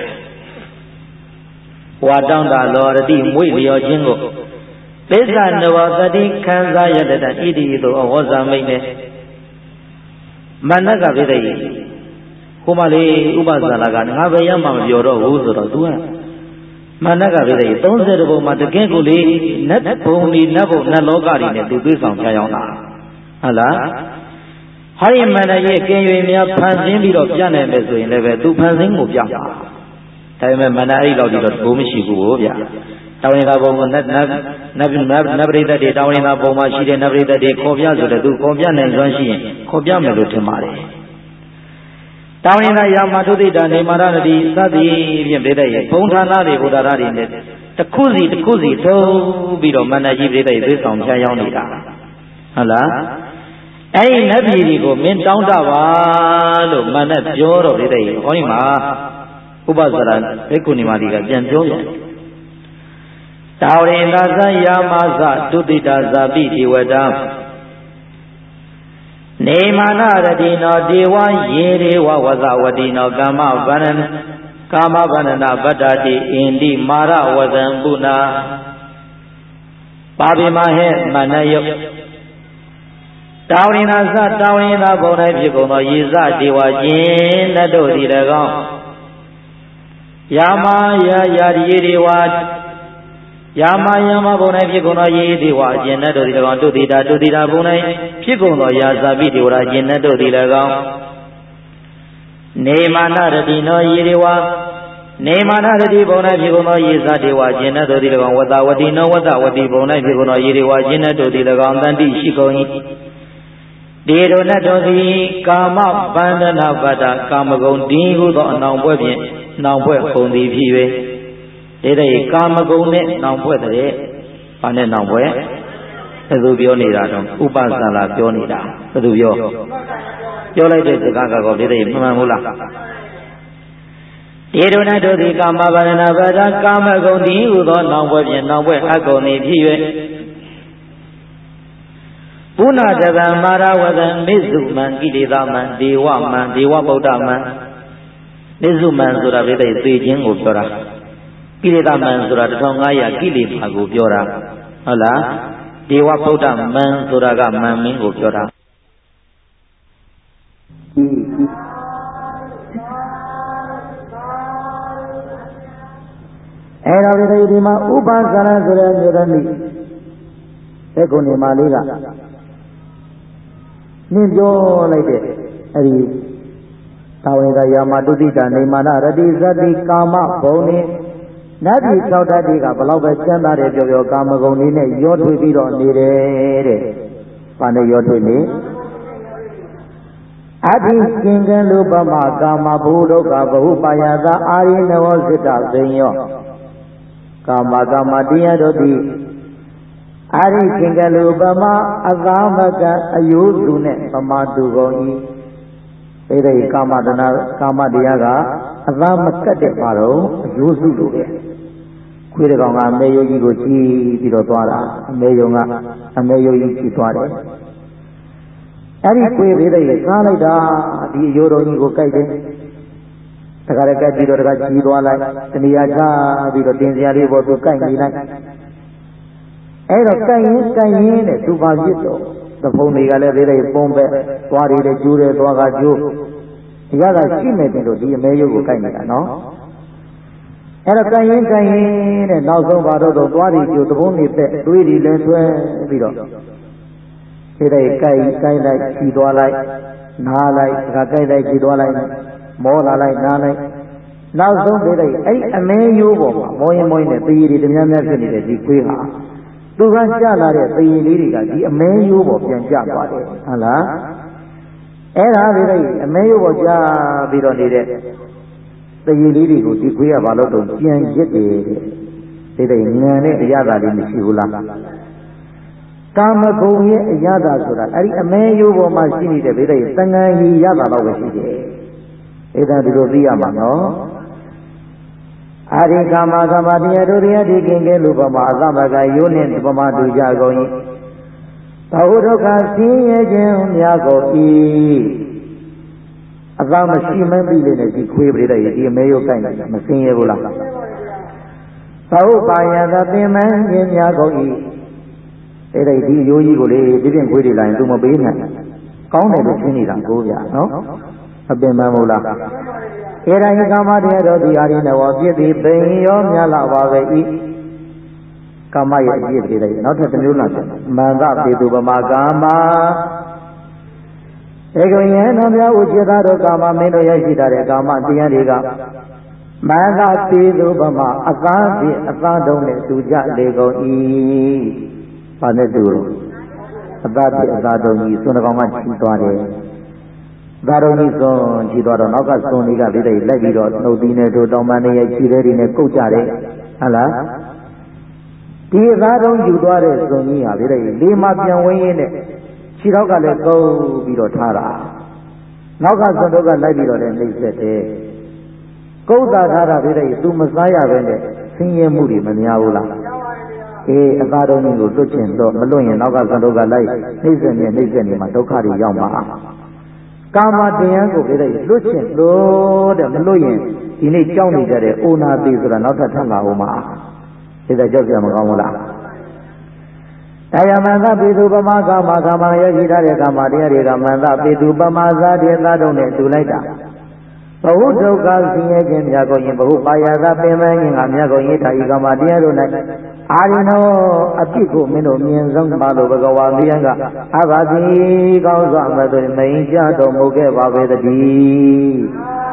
ဝါတောင်းတာလောရတိမွေ့လျော်ခြင်းကိုပိစ္ဆနဝသတိခံစားရတတ်ဣတိသို့ဩဇာမိတ်နဲ့မနကပြိတ္တိဟိုမလေးဥပဇာလကငါဘယ်ရမှမပြောတော့ဘူးဆိုတော့ तू ကမနကပြိတ္တိသုံးဆယ်ဘုံမှာတကယ်ကိုလေနတ်ဘုံဒီနတ်ဘုံနတ်လောကတွေနဲ့ तू သွေးဆောင်ဖြားရောက်တာဟုတ်လားဟာဒီမန္တရဲ့ကင်ရွေများဖန်ဆင်းပြီးတော့ပြနိုင်မယ်ဆိုရင်လည်းပဲ तू ဖန်ဆင်းကိုပြမှာဒါပေမဲ့မန္တအဲ့လောက်ဒီတော့ဘုံမရှိဘူးဗျာတာဝရိနာဘုံကနတ်နတ်နတ်နတ်ပရိသတ်တွေတာဝရိနာဘုံမှာရှိတဲ့နတ်ပရိသတ်တွေခေါ်ပြဆိုတဲ့ तू ခေါ်ပြနိုင်စွမ်းရှိရင်ခေါ်ပြမယ်လို့ထင်ပါတယ်တာဝရိနာယာမတုတိတာနေမာရဏတိသတိဖြင့်ပြတဲ့ဘုံဌာနတွေဘုဒ္ဓရာတွေနဲ့တစ်ခုစီတစ်ခုစီထုံးပြီးတော့မန္တကြီးပြတဲ့သွေးဆောင်ဖြားရောက်နေတာဟုတ်လားအဲ့ဒီနတ်ပြည်တွေကိုမင်းတောင်းတပါလို့မန္တပြောတော့ပြတဲ့ဟောဒီမှာဥပဇာရဘိက္ခုနီမကြီးကပြန်ပြောပြန်တာဝရိနာသယာမသတုတိတာဇာပိဒီဝတံနေမာနရတိနောဒေဝယေဒေဝဝဇဝတိနောကာမဗန္နကာမဗန္နနာဗတ္တတိအင်တိမာရဝဇံပုနာပါပိမဟေမနယုတာဝရိနာသတာဝရိနာဘုံ၌ဖြစ်ကုန်သောယေဇဒေဝကျင်လက်တို့သည်၎င်းယာမယာယာယေဒေဝယာမယမဘုံ၌ဖြစ်ကုန်သောယေဒေဝကျင်လက်တို့သည်၎င်းတုတိတာတုတိတာဘုံ၌ဖြစ်ကုန်သောယာဇပိဒေဝရာကျင်လက်တို့သည်၎င်းနေမာနရတိနောယေဒေဝနေမာနရတိဘုံ၌ဖြစ်ကုန်သောယေဇဒေဝကျင်လက်တို့သည်၎င်းဝတဝတိနောဝတဝတိဘုံ၌ဖြစ်ကုန်သောယေဒေဝကျင်လက်တို့သည်၎င်းတန်တိရှိကုန်၏တေရဏတောသည်ကာမဗန္ဒနာပတ္တကာမဂုဏ်ဒီဟုသောအနောင်ပွဲဖြင့်နောင်ပွဲခုံသည်ဖြစ်၍ဒီတဲ့ကာမဂုဏ်နဲ့နောင်ပွဲတဲ့ဘာနဲ့နောင်ပွဲဘယ်သူပြောနေတာတော့ဥပဇာလပြောနေတာဘယ်သူပြောပြောလိုက်တဲ့စကားကတော့ဒီတဲ့မှန်မှန်မို့လားတေရဏတောသည်ကာမဗန္ဒနာပတ္တကာမဂုဏ်ဒီဟုသောနောင်ပွဲဖြင့်နောင်ပွဲအကုံသည်ဖြစ်၍ပုဏ္ဏတဗံမာရဝဇံမေဇုမံကိလေသာမံဒေဝမံဒေဝဗုဒ္ဓမံမေဇုမံဆိုတာပြတဲ့သေခြင်းကိုပြောတာကိလေသာမံဆိုတာတစ်ထောင်ငါးရာကိလေသာကိုပြောတာဟုတ်လားဒေဝဗုဒ္ဓမံဆိုတာကမံမင်းကိုပြောတာအဲ့တော့ဒီဒီမှာဥပဇာရဆိုတဲ့မျိုးသမီးဘယ်ကုနေမာလေးကနင်းပြောလိုက်တဲ့အဲ့ဒီသာဝေကယာမတုတိတာနေမာနရတိဇတိကာမဘုံနေနတ်ပြည်၆ဓာတ်တွေကဘလောက်ပဲကျမ်းသာတယ်ပြောပြောကာမဂုဏ်လေးနဲ့ရောထွေးပြီးတော့နေတယ်တဲ့။ဘာနဲ့ရောထွေးနေအတိရှင်ကံလူပမကာမဘုဒုက္ခဘဟုပါယတာအာရိနဝစိတ္တသိညောကာမကာမတရားတို့သည်အာရိခင်ကလူပမအသာမကအယိုးစုနဲ့ပမာတူကုန်ဤအဲ့ဒီကာမတဏကာမတရားကအသာမကတ်တဲ့ပါတော့အယိုးစုလိုပဲခွေးတကောင်ကအမေယုံကြီးကိုကြည့်ပြီးတော့သွားတာအမေယုံကအမေယုံကြီးကြည့်သွားတယ်အဲ့ဒီခွေးသေးတဲ့စားလိုက်တာဒီအယိုးတော်ကြီးကိုကြိုက်တယ်တခါတည်းကြိုက်ပြီးတော့တခါကြီးသွားလိုက်တဏှာချပြီးတော့တင်စရာလေးပေါ်သူကြိုက်နေလိုက်အဲ့တော့ကြိုက်ရင်ကြိုက်ရင်တဲ့သူပါဖြစ်တော့သဖုံတွေကလည်းသေးတဲ့ပုံပဲသွားတွေလည်းကျိုးတယ်သွားကကျိုးအရာကရှိနေတယ်လို့ဒီအမဲရုပ်ကိုကြိုက်နေတာနော်အဲ့တော့ကြိုက်ရင်ကြိုက်ရင်တဲ့နောက်ဆုံးပါတော့တော့သွားတွေကျိုးသဖုံတွေတက်သွေးတွေလည်းဆွဲပြီးတော့သေးတဲ့ကြိုက်ကြိုက်လိုက်ခြီသွားလိုက်နားလိုက်တခါကြိုက်လိုက်ခြီသွားလိုက်မောလာလိုက်နားလိုက်နောက်ဆုံးသေးတဲ့အဲ့အမဲရိုးပေါ်မှာမောရင်မောရင်နဲ့သေရည်တွေတများများဖြစ်နေတဲ့ဒီခွေးဟာသူကကျလာတဲ့သေရည်လေးတွေကဒီအမဲရိုးပေါ်ပြန်ကျသွားတယ်ဟုတ်လားအဲ့ဒါသေးတဲ့အမဲရိုးပေါ်ကျပြီးတော့နေတဲ့သေရည်လေးတွေကိုဒီခွေးကဘာလို့တော့ပြန်ရစ်တယ်တဲ့သေးတဲ့ငံတဲ့အရသာလေးမရှိဘူးလားကာမဂုဏ်ရဲ့အရသာဆိုတာအဲ့ဒီအမဲရိုးပေါ်မှာရှိနေတဲ့သေးတဲ့သံဃာကြီးရတာတော့ပဲရှိတယ်အဲ့ဒါဒီလိုသိရမှာနော်အာရိကာမကာမတရားတို့တရားဒီခင်ကဲလူပမာအသမဂယိုးနှင့်ပမာတူကြကုန်၏ဘဝဒုက္ခဆင်းရဲခြင်းများကုန်၏အသာမရှိမင်းပြီလေနဲ့ဒီခွေးပြတဲ့ဒီအမဲရုပ်ကိုက်နေတာမဆင်းရဲဘူးလားဘဝပါယသပင်မခြင်းများကုန်၏အဲ့ဒါဒီရိုးကြီးကိုလေဒီပြင်ခွေးတွေလာရင်သူမပေးနိုင်ကောင်းတယ်လို့ထင်နေတာကိုဗျာနော်အပင်မမဟုတ်လားဧရာဟိကာမတရားတော်ဒီအာရိနဝပြည့်သည်ပင်ရောမြတ်လာပါပဲဤကာမရဲ့အပြည့်တွေလိုက်နောက်ထပ်တစ်မျိုးလာတယ်မန္တပေတုပမကာမဧကယံတော်များဥจิตသားတို့ကာမမင်းတို့ရရှိတာတဲ့ကာမတရားတွေကမန္တပေတုပမအသာဖြင့်အသာတုံးနဲ့တူကြလေကုန်၏ဘာနဲ့တူလို့အသာဖြင့်အသာတုံးကြီးစွန်းကောင်ကချီသွားတယ်သာရုံကြီးစွန်ကြည့်တော့နောက်ကစွန်လေးကလေးတွေလိုက်ပြီးတော့နှုတ်သီးနဲ့တို့တောင်ပန်းတွေရဲ့ခြေသေးတွေနဲ့ကုတ်ကြတယ်ဟုတ်လားဒီသာရုံယူသွားတဲ့စွန်ကြီးဟာလေးတွေလေးမပြန်ဝင်းရင်းနဲ့ခြေထောက်ကလည်းကုတ်ပြီးတော့ထားတာနောက်ကစွန်တို့ကလိုက်ပြီးတော့လည်းနှိပ်စက်တယ်ကုတ်တာထားတာလေးတွေသူမစားရပဲနဲ့ဆင်းရဲမှုတွေမများဘူးလားအေးအသာရုံကြီးကိုလွတ်ချင်တော့မလွတ်ရင်နောက်ကစွန်တို့ကလိုက်နှိပ်စက်နေနှိပ်စက်နေမှာဒုက္ခတွေရောက်မှာကာမတရားကိုပြတဲ့လွတ်ချင်လို့တဲ့မလွတ်ရင်ဒီနေ့ကြောက်နေကြတဲ့အိုနာသေးဆိုတာနောက်ထပ်ထပ်လာအောင်ပါဒီတော့ကြောက်ကြမကောင်းဘူးလားတရားမန္တပေသူပမာကာမကာမရရှိထားတဲ့ကာမတရားတွေကမန္တပေသူပမာဇာတိသာတုံးနဲ့တူလိုက်တာဘဝဒုက္ခဆင်းရဲခြင်းများကုန်ရင်ဘဝပါယသာပင်မခြင်းကများကုန်ရင်ဒါဤကာမတရားတို့၌အာရိနောအပြစ်ကိုမင်းတို့မြင်ဆုံးပါလို့ဘဂဝါမိယံကအဘာတိကောင်းစွာမသွေမိန်ကြတော်မူခဲ့ပါပေတည်း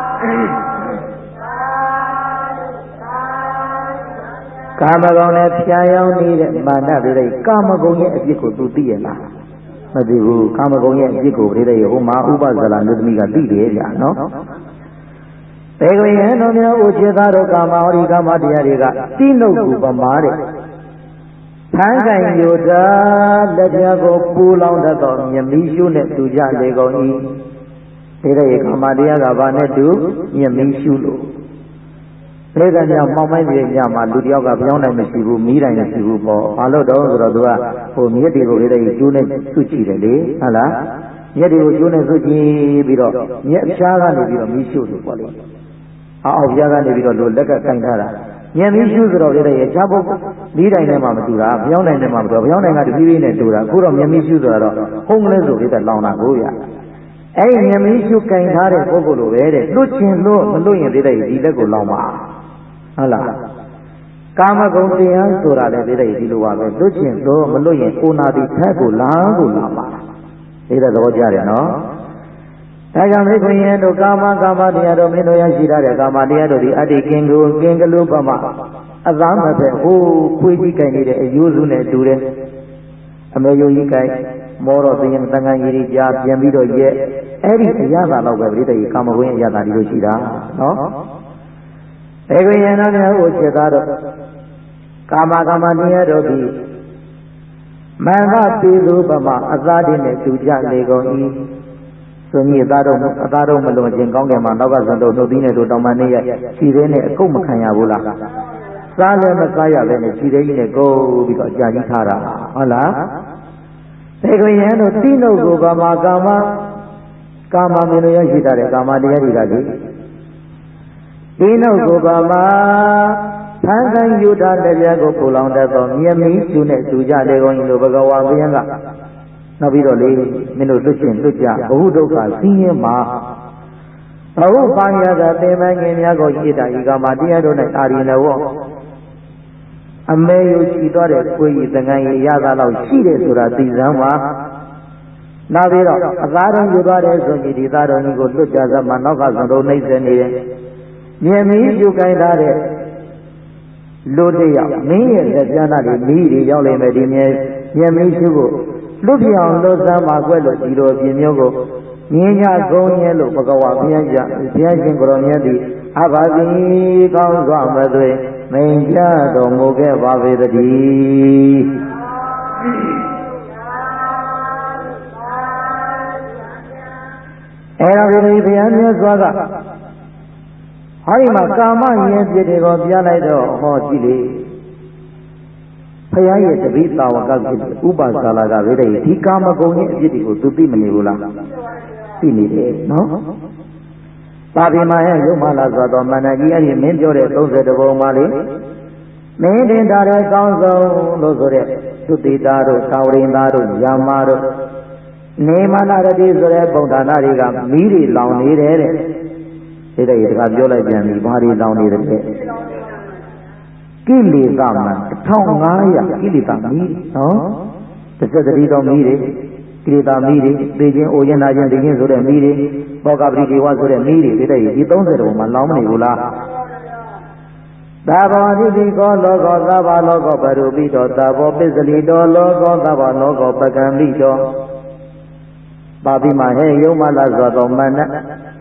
ကာမဂုဏ်နဲ့ဖြာယောင်းနေတဲ့မာနတွေတဲ့ကာမဂုဏ်ရဲ့အပြစ်ကိုသူသိရလားမသိဘူးကာမဂုဏ်ရဲ့အပြစ်ကိုပြတဲ့ဟိုမှာဥပဇလာနုသမီးကသိတယ်ကြာနော်ဘေကယံတော်များဥจิตသားတို့ကာမဟောဒီကာမတရားတွေကတိနုတ်ကူပမာတဲ့ဖန်းကင်ယုတာလက်ပြကိုပူလောင်တတ်သောမြမီးရှုနဲ့တူကြလေကုန်၏ဒီတဲ့ကာမတရားကဘာနဲ့တူမြမီးရှုလို့ပြေကညမောင်မိုင်းတွေညမှာလူတယောက်ကပြောင်းနိုင်မရှိဘူးမီးတိုင်းမရှိဘူးပေါ့ဘာလို့တော့ဆိုတော့သူကဟိုမြစ်တွေကိုလေးတဲ့ကျိုးနဲ့ဆွချီတယ်လေဟုတ်လားမြစ်တွေကိုကျိုးနဲ့ဆွချီပြီးတော့မြက်ဖြားကနေပြီးတော့မီးရှုလို့ပေါ့လေအောက်ပြားကနေပြီးတော့လူလက်ကကင်ထားတာညံမီးရှုဆိုတော့လေတဲ့ချားပုတ်ဒီတိုင်းထဲမှာမတူတာဘျောင်းတိုင်းထဲမှာမတူဘျောင်းတိုင်းကတဖြည်းဖြည်းနဲ့တူတာအခုတော့ညံမီးရှုဆိုတာတော့ဟုံးကလေးဆိုလေးတဲ့လောင်တာကိုရအဲ့ဒီညံမီးရှုကင်ထားတဲ့ပုဂ္ဂိုလ်လိုပဲတဲ့လွတ်ချင်လို့မလွတ်ရင်သေးတဲ့ဒီလက်ကိုလောင်ပါဟုတ်လားကာမဂုဏ်တရားဆိုတာလည်းသေးတဲ့ဒီလိုပါပဲလွတ်ချင်လို့မလွတ်ရင်ကိုနာတိထက်ကိုလာကိုလာပါဒီတဲ့သဘောကျတယ်နော်ဒါကြောင့်မိခင်ရဲ့တို့ကာမကာမတရားတို့မင်းတို့ရရှိထားတဲ့ကာမတရားတို့ဒီအတ္တိကင်ကိုကင်ကလူပမအသားမပဲဟိုးခွေးကြီးကြိုင်နေတဲ့အယိုးစုနဲ့တူတယ်အမေယိုကြီးကြိုင်မောတော့သင်္ကန်းသံဃာကြီးကြီးကြားပြန်ပြီးတော့ရဲ့အဲ့ဒီအရသာတော့ပဲပြိတ္တိကာမဂုဏ်ရဲ့အရသာဒီလိုရှိတာနော်ဘေကယံတော်များကိုချက်သားတော့ကာမကာမတရားတို့ဒီမန္တပေသူပမအသားတွေနဲ့တူကြလေကုန်၏ဆိုမြည်သားတို့အသားတို့မလွန်ခြင်းကောင်းတယ်မှာနောက်ကစွန်တို့နှုတ်သီးနဲ့တို့တောင်မနေရခြေသေးနဲ့အကုတ်မခံရဘူးလားစားလည်းမစားရပဲနဲ့ခြေသေးကြီးနဲ့ကိုးပြီးတော့အကြာကြီးထားတာဟုတ်လားသေခရယံတို့တိနုကိုပမကာမကာမမင်းတို့ရရှိတဲ့ကာမတရားတွေကလေတိနုကိုပမဖန်ဆန်းယူထားတဲ့ပြားကိုပူလောင်တတ်သောမြမီးကျူနဲ့ကျူကြလေကုန်လို့ဘဂဝါဘုရားကနောက်ပြီးတော့လေမင်းတို့လွတ်ချင်းလွတ်ကြဘဝဒုက္ခဆင်းရဲမှာဘဝပါရသာသင်္မငင်များကိုရှိတာဤကမှာတရားတို့၌အာရိနဝအမေယုရှိသွားတဲ့ကိုယ်ကြီးသံဃာကြီးရတာတော့ရှိတယ်ဆိုတာသိစမ်းပါနောက်ပြီးတော့အသားတော်ယူသွားတဲ့ဆိုရင်ဒီသားတော်ကြီးကိုလွတ်ကြစမ်းမှာနောက်ကဆုံးတို့နှိမ့်ဆက်နေတယ်မြင်မီးယူကိုင်းထားတဲ့လူတယောက်မင်းရဲ့လက်ပြားနာတွေမီးတွေရောက်လိမ့်မယ်ဒီမြဲမြင်မီးရှိဖို့လွတ်ပြောင်လွတ်စမ်းမှာကွက်လို့ဒီလိုပြင်းမျိုးကိုမြင်းညကုန်းရဲလို့ဘဂဝါဘုရားကြဘုရားရှင်ကိုရောမြတ်သည်အဘာတိကောင်းစွာမသွေမိန်ကြတော်မူခဲ့ပါပေတည်းအဲ့တော့ဒီဘုရားမြတ်စွာကဟာဒီမှာကာမရင်ပြစ်တွေကိုပြလိုက်တော့ဟောကြည့်လေဖယားရဲ့တပိသာဝကဖြစ်တဲ့ဥပဇာလာကဝိတ္တဒီကာမဂုဏ်ရဲ့အဖြစ်တွေကိုသူသိမနေဘူးလားသိနေတယ်နော်ပါပိမာရဲ့ရုပ်မလာဆိုတော့မန္တကြီးအဲ့ဒီမင်းပြောတဲ့သုံးဆယ်တဘုံမှာလေမင်းတင်တာတဲ့ကောင်းဆုံးလို့ဆိုတဲ့သုတိတာတို့သာဝရိန်သားတို့ယာမတို့နေမနာရတိဆိုတဲ့ပုံဒါနတွေကမီးတွေလောင်နေတယ်တဲ့ဒီတဲ့တခါပြောလိုက်ပြန်ပြီဘာတွေလောင်နေတယ်တဲ့ကိလေသာမှာတစ်ထောင်ငါးရာကိလေသာမီးနော်တစ်စက်တည်းတော်မီးတွေကိလေသာမီးတွေသိခြင်းအိုခြင်းနာခြင်းသိခြင်းဆိုတဲ့မီးတွေဘောဂပရိဒေဝဆိုတဲ့မီးတွေဒီတဲ့ဒီသုံးဆယ်တော်မှာလောင်မနေဘူးလားသာဘောတိတိကောလောကောသဗ္ဗလောကောပရုပိတောသဗ္ဗောပစ္စလိတောလောကောသဗ္ဗလောကောပကံမိတောပါပိမဟဲယုံမလာဆိုသောမန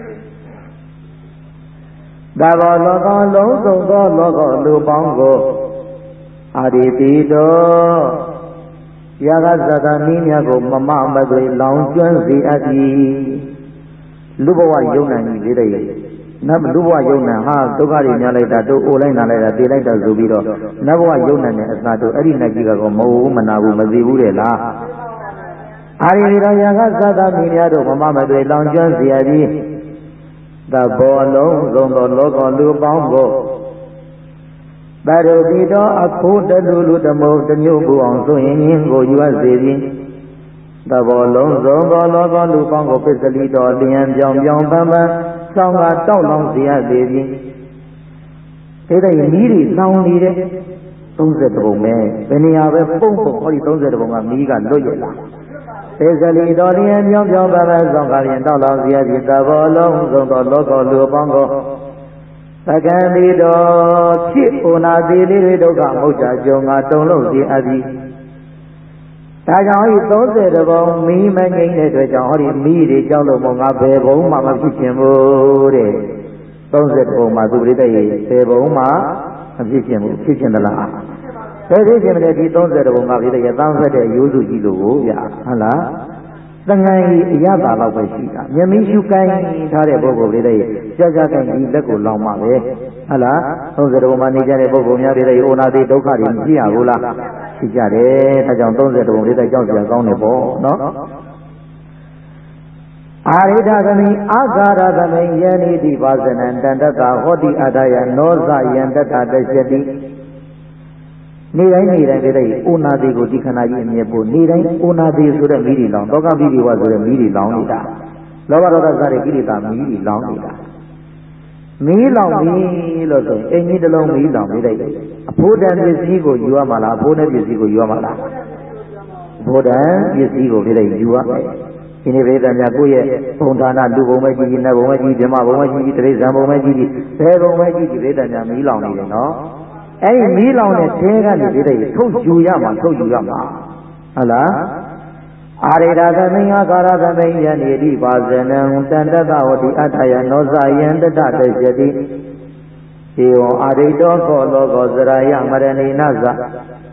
သဗ္ဗလောကောလုံးစုံသောလောကောလူပေါင်းကိုအာရိတိတောယာဂသတ္တနည်းများကိုမမမသွေလောင်ကျွမ်းစေအပ်သည်လူဘဝယုံနိုင်ကြီးလေးတဲ့နတ်လူဘဝယုံနိုင်ဟာဒုက္ခတွေများလိုက်တာတို့အိုလိုက်နာလိုက်တာပြေးလိုက်တာဆိုပြီးတော့နတ်ဘဝယုံနိုင်တဲ့အစာတို့အဲ့ဒီနတ်ကြီးကတော့မဟုတ်ဘူးမနာဘူးမသိဘူးတဲ့လားအာရိတိတောယာဂသတ္တနည်းများတို့မမမသွေလောင်ကျွမ်းစေအပ်သည်သဘောလုံးစုံသောလောကလူပေါင်းကိုတရုပ်ပြီးတော့အခုတလူလူတမုတ်တမျိုးပူအောင်ဆိုရင်ကိုယူအပ်စေသည်သဘောလုံးစုံသောလောကလူပေါင်းကိုပစ္စလိတော်လျံပြောင်ပြောင်ပန်းပန်းဆောင်းကတောက်လောင်စေရသည်သည်ဒီတဲ့မီးတွေလောင်နေတဲ့သုံးဆယ်တပုံပဲဘယ်နေရာပဲပုံပုံဟောဒီသုံးဆယ်တပုံကမီးကလွတ်ရလားပစ္စလိတော်လျံပြောင်ပြောင်ပန်းပန်းဆောင်းကလျံတောက်လောင်စေရသည်သဘောလုံးစုံသောလောကလူပေါင်းကိုသကံတိတော်ဖြစ်ဩနာတိလေးတွေဒုက္ခမုတ်ချကြုံငါတုံလို့စီအပ်သည်ဒါကြောင့်ဤသုံးဆယ်တပုံမီးမငိမ့်တဲ့အတွက်ကြောင့်ဟောဒီမီးတွေကြောက်လို့မို့ငါဘယ်ဘုံမှမဖြစ်ချင်ဘူးတဲ့သုံးဆယ်တပုံမှာသူပြိတ္တရေဘယ်ဘုံမှမဖြစ်ချင်ဘူးဖြစ်ချင်သလားဘယ်ဖြစ်ချင်မလဲဒီသုံးဆယ်တပုံကပြိတ္တရေသန်းဆက်တဲ့ရိုးစုကြီးလို့ဗျာဟုတ်လားသံဃာကြီးအရသာတော့ပဲရှိတာမျက်မီးရှုကိုင်းထားတဲ့ပုဂ္ဂိုလ်လေးတွေကြာကြာကိုင်းဒီလက်ကိုလောင်ပါပဲဟုတ်လားသုံးဆယ်တပုံမှာနေကြတဲ့ပုဂ္ဂိုလ်များတွေအိုနာတိဒုက္ခတွေမရှိရဘူးလားရှိကြတယ်ဒါကြောင့်သုံးဆယ်တပုံလေးတွေကြောက်စရာကောင်းတယ်ပေါ့နော်အာရိဒသမိအာဂါရသမိယနိတိပါဇနံတန္တကဟောတိအတ္တယနောဇယံတတ္တတရှတိနေတိုင်းနေတိုင်းတဲ့အိုနာတိကိုဒီခန္ဓာကြီးအမြဲပို့နေတိုင်းအိုနာတိဆိုတဲ့မိတွေလောင်တောကမိတွေဝဆိုတဲ့မိတွေလောင်နေတာလောဘဒေါသစတဲ့ကိလေသာမိတွေလောင်နေတာမီးလောင်ပြီလို့ဆိုရင်အင်ကြီးတစ်လုံးမီးလောင်နေတယ်အဖို့တန်ပစ္စည်းကိုယူရမှာလားအဖို့တဲ့ပစ္စည်းကိုယူရမှာလားအဖို့တန်ပစ္စည်းကိုပြည့်တဲ့ယူရမယ်ဒီနေ့ဗေဒများကိုယ့်ရဲ့ဘုံဌာနလူဘုံပဲကြည့်ကြည့်နတ်ဘုံပဲကြည့်ဓမ္မဘုံပဲကြည့်ကြည့်တိရစ္ဆာန်ဘုံပဲကြည့်ကြည့်ဘယ်ဘုံပဲကြည့်ကြည့်ဗေဒများမီးလောင်နေတယ်နော်အဲ့ဒီမီးလောင်တဲ့တဲကနေပြည့်တဲ့ထုတ်ယူရမှာထုတ်ယူရမှာဟုတ်လားအာရိဒသမိငါကာရသမိယနိတိပါဇနံတန္တတဝတိအတ္ထယနောဇယံတတတရှတိဧဝံအာရိတောခောလောကောဇရာယမရဏိနဇ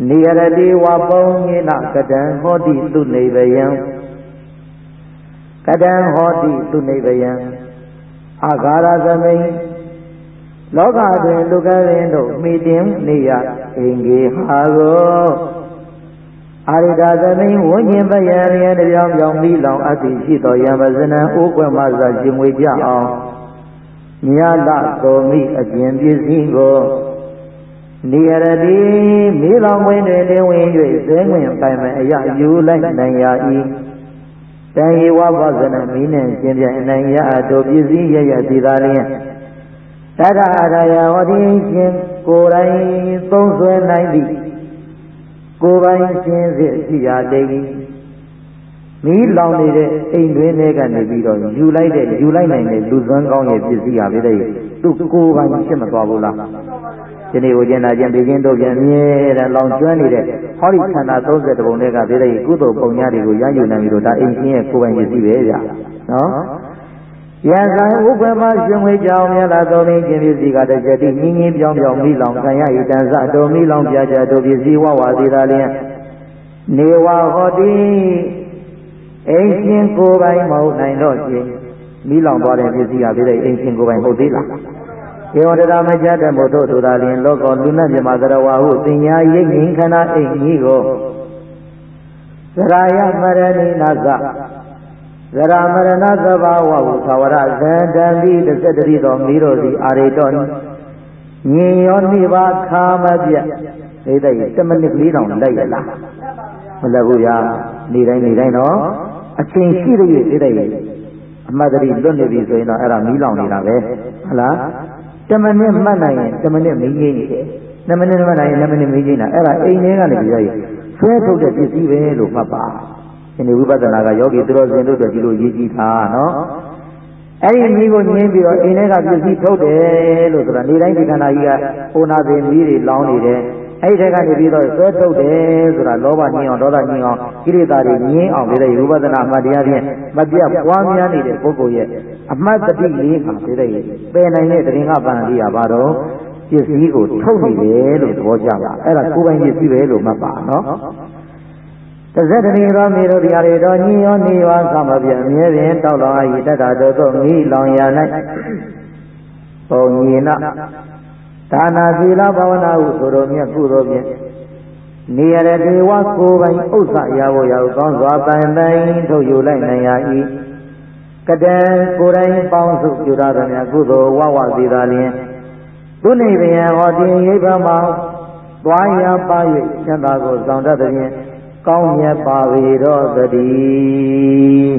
နိရတိဝပုံညိနကတံဟောတိသူနိဗ္ဗယံကတံဟောတိသူနိဗ္ဗယံအာဂါရသမိန်လောကတွင်လူကရင်တို့မိတင်နေရအင်္ဂေဟာကိုအာရိဒသမိန်ဝဉ္ဉ္ပယံရတပြောင်းပြောင်းမိလောင်အတ္တိရှိသောယံပဇနံဥကွယ်မှစရှင်ဝေကြအောင်မြတ်လတော်မိအပြင်ပစ္စည်းကိုနိရတိမိလောင်ဝင်တွင်တင်ဝင်၍ဇဲငွင်ပိုင်မအယယူလိုက်နိုင်ရ၏တန်ယေဝပဇနမိနှင့်ရှင်ပြန်အနိုင်ရအပ်တို့ပစ္စည်းရရသည်သာလျှင်တတအရာယဟောတိရှင်ကိုယ်တိုင်သုံးဆွဲနိုင်သည်ကိုယ်ပိုင်ရှင်စစ်ရှိရတဲ့မီးလောင်နေတဲ့အိမ်တွင်းထဲကနေပြီးတော့ယူလိုက်တဲ့ယူလိုက်နိုင်တဲ့လူစွမ်းကောင်းရဲ့ပစ္စည်းဟာပဲတဲ့သူကိုယ်ပိုင်ဖြစ်မသွားဘူးလားဒီနေ့ကိုကျင်နာခြင်းပြီးခြင်းတို့ပြန်မြဲတဲ့လောင်ကျွမ်းနေတဲ့ဟောဒီခန္ဓာသုံးဆယ်တပုံတွေကပဲတဲ့ကုသိုလ်ပုံညာတွေကိုရယူနိုင်ပြီးတော့ဒါအိမ်ရှင်ရဲ့ကိုယ်ပိုင်ပစ္စည်းပဲဗျာနော်ယံဆိုင်ဥပ္ပမရှင်ဝေကြောင့်မြတ်လာတော်မင်းခြင်းပစ္စည်းကတည်းကတည်းငင်းငင်းပြောင်းပြောင်းမိလောင်ခံရ၏တန်ဆတော်မိလောင်ပြကြတို့ပစ္စည်းဝဝသေးတာလျင်နေဝဟောတိအိမ်ရှင်ကိုယ်ပိုင်မဟုတ်နိုင်တော့ခြင်းမိလောင်သွားတဲ့ပစ္စည်းကပဲတဲ့အိမ်ရှင်ကိုယ်ပိုင်ဟုတ်သေးလားဧဝတရာမကြတဲ့မို့တို့တို့သာလျင်လောကလူနတ်မြမသရဝဟုသင်ညာရိပ်ငင်းခန္ဓာအိမ်ကြီးကိုသရာယမရဏိနာသသရမရဏသဘာဝဟုသာဝရဇန္တံတိတစ္ဆတတိတော်မိတို့သည်အာရိတောညင်ရောနိဗ္ဗာခာမပြတ်သိတဲ့တမနစ်ကလေးတောင်လိုက်ရလားမလက်ဘူးရာနေတိုင်းနေတိုင်းတော့အချိန်ရှိတဲ့သိတဲ့အမှတ်တရလွတ်နေပြီဆိုရင်တော့အဲ့ဒါမီးလောင်နေတာပဲဟုတ်လားတမနစ်မှတ်နိုင်ရင်တမနစ်မီးငိမ့်နေတယ်နှစ်မိနစ်မှတ်နိုင်ရင်နှစ်မိနစ်မီးငိမ့်တာအဲ့ဒါအိမ်ထဲကနေပြီးတော့ဆွဲထုတ်တဲ့ပစ္စည်းပဲလို့မှတ်ပါဒီနေ့ဝိပဿနာကယောဂီသူတော်စင်တို့တို့ဒီလိုရေးကြည့်တာနော်အဲ့ဒီမီးကိုငင်းပြီးတော့အိမ်ထဲကပစ္စည်းထုတ်တယ်လို့ဆိုတာနေတိုင်းဒီခန္ဓာကြီးကဟိုနာပင်မီးတွေလောင်းနေတယ်အဲ့ဒီထဲကနေပြီးတော့ဆွဲထုတ်တယ်ဆိုတာလောဘညင်းအောင်ဒေါသညင်းအောင်ကိလေသာတွေညင်းအောင်ပြီးတဲ့ဝိပဿနာအမှတ်တရားဖြင့်မပြတ်ပွားများနေတဲ့ပုဂ္ဂိုလ်ရဲ့အမှတ်တတိလေးမှာပြီးတဲ့ပယ်နိုင်တဲ့တရင်ကပဏ္ဍိယဘာတော့ပစ္စည်းကိုထုတ်နေတယ်လို့သဘောကျပါအဲ့ဒါကိုယ်ပိုင်ပစ္စည်းပဲလို့မှတ်ပါနော်တဇက်တရေသောမေတို့တရားတွေတော့ညင်ရောနေရောကမပြအမြဲပင်တောက်လောင်၏တတ္တတို့သောမိလောင်ရ၌ပုံညင်နာဒါနာသီလဘာဝနာဟုဆိုတော်မြတ်ကုသိုလ်ဖြင့်နေရတဲ့ဒေဝကိုယ်ပိုင်ဥစ္စာရဖို့ရအောင်ကောင်းစွာပိုင်ပိုင်ထုတ်ယူလိုက်နိုင်ရ၏ကတံကိုယ်တိုင်ပေါင်းစုပြုရသည်များကုသိုလ်ဝဝသေးသာလျင်သူနိဗ္ဗယံဟောတင်ရိပ်ပမှာသွားရပါ၍ချမ်းသာကိုဆောင်တတ်သည်ဖြင့်ကောင်းမြတ်ပါပေတော်သတည်း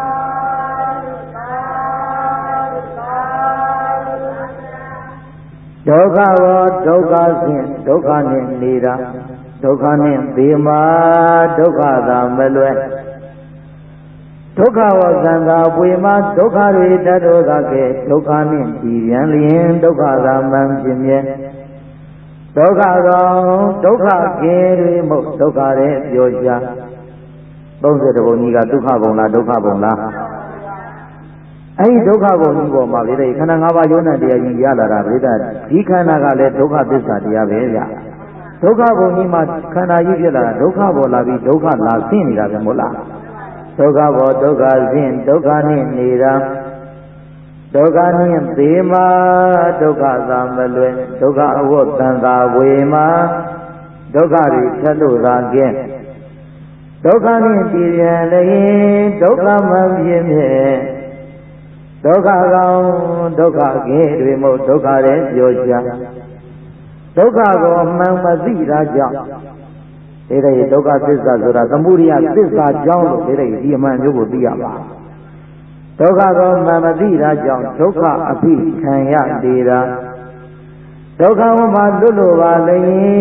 ဒုက္ခရောဒုက္ခဖြင့်ဒုက္ခနှင့်နေတာဒုက္ခနှင့်သေမှာဒုက္ခသာမလွယ်ဒုက္ခဝသံဃာပွေမှာဒုက္ခတွေတတ်တော်ကဲ့ဒုက္ခနှင့်ကြည်ပြန်လျင်ဒုက္ခသာမှန်ဖြစ်မြဲဒုက္ခကောင်ဒုက္ခကဲတွေမို့ဒုက္ခရဲ့ပြောကြသုံးဆယ်တဘုံကြီးကဒုက္ခဘုံလားဒုက္ခဘုံလားအဲ့ဒီဒုက္ခဘုံကြီးပေါ်မှာပြတဲ့ခန္ဓာ၅ပါးယုံနာတရားကြီးရလာတာပြတဲ့ဒီခန္ဓာကလည်းဒုက္ခသစ္စာတရားပဲဗျဒုက္ခဘုံကြီးမှာခန္ဓာကြီးဖြစ်လာတာဒုက္ခပေါ်လာပြီးဒုက္ခလာဆင်းနေတာပဲမို့လားဒုက္ခပေါ်ဒုက္ခဆင်းဒုက္ခနဲ့နေတာဒုက္ခနှင့်သေမှာဒုက္ခသာမလွယ်ဒုက္ခအဝတ်တန်သာဝေမှာဒုက္ခတွေထက်လို့သာကဲဒုက္ခနှင့်တည်ပြန်လျင်ဒုက္ခမှဖြစ်မြဲဒုက္ခကောင်ဒုက္ခကဲတွေမို့ဒုက္ခရဲ့ပြောချဒုက္ခကိုမှန်မသိတာကြောင့်ဒီတဲ့ဒုက္ခသစ္စာဆိုတာသမုဒိယသစ္စာကြောင့်လို့ဒီတဲ့ဒီအမှန်မျိုးကိုသိရပါဒုက္ခကိုမှန်မသိတာကြောင့်ဒုက္ခအဖိခံရနေတာဒုက္ခဝမှာလွတ်လို့ပါလေ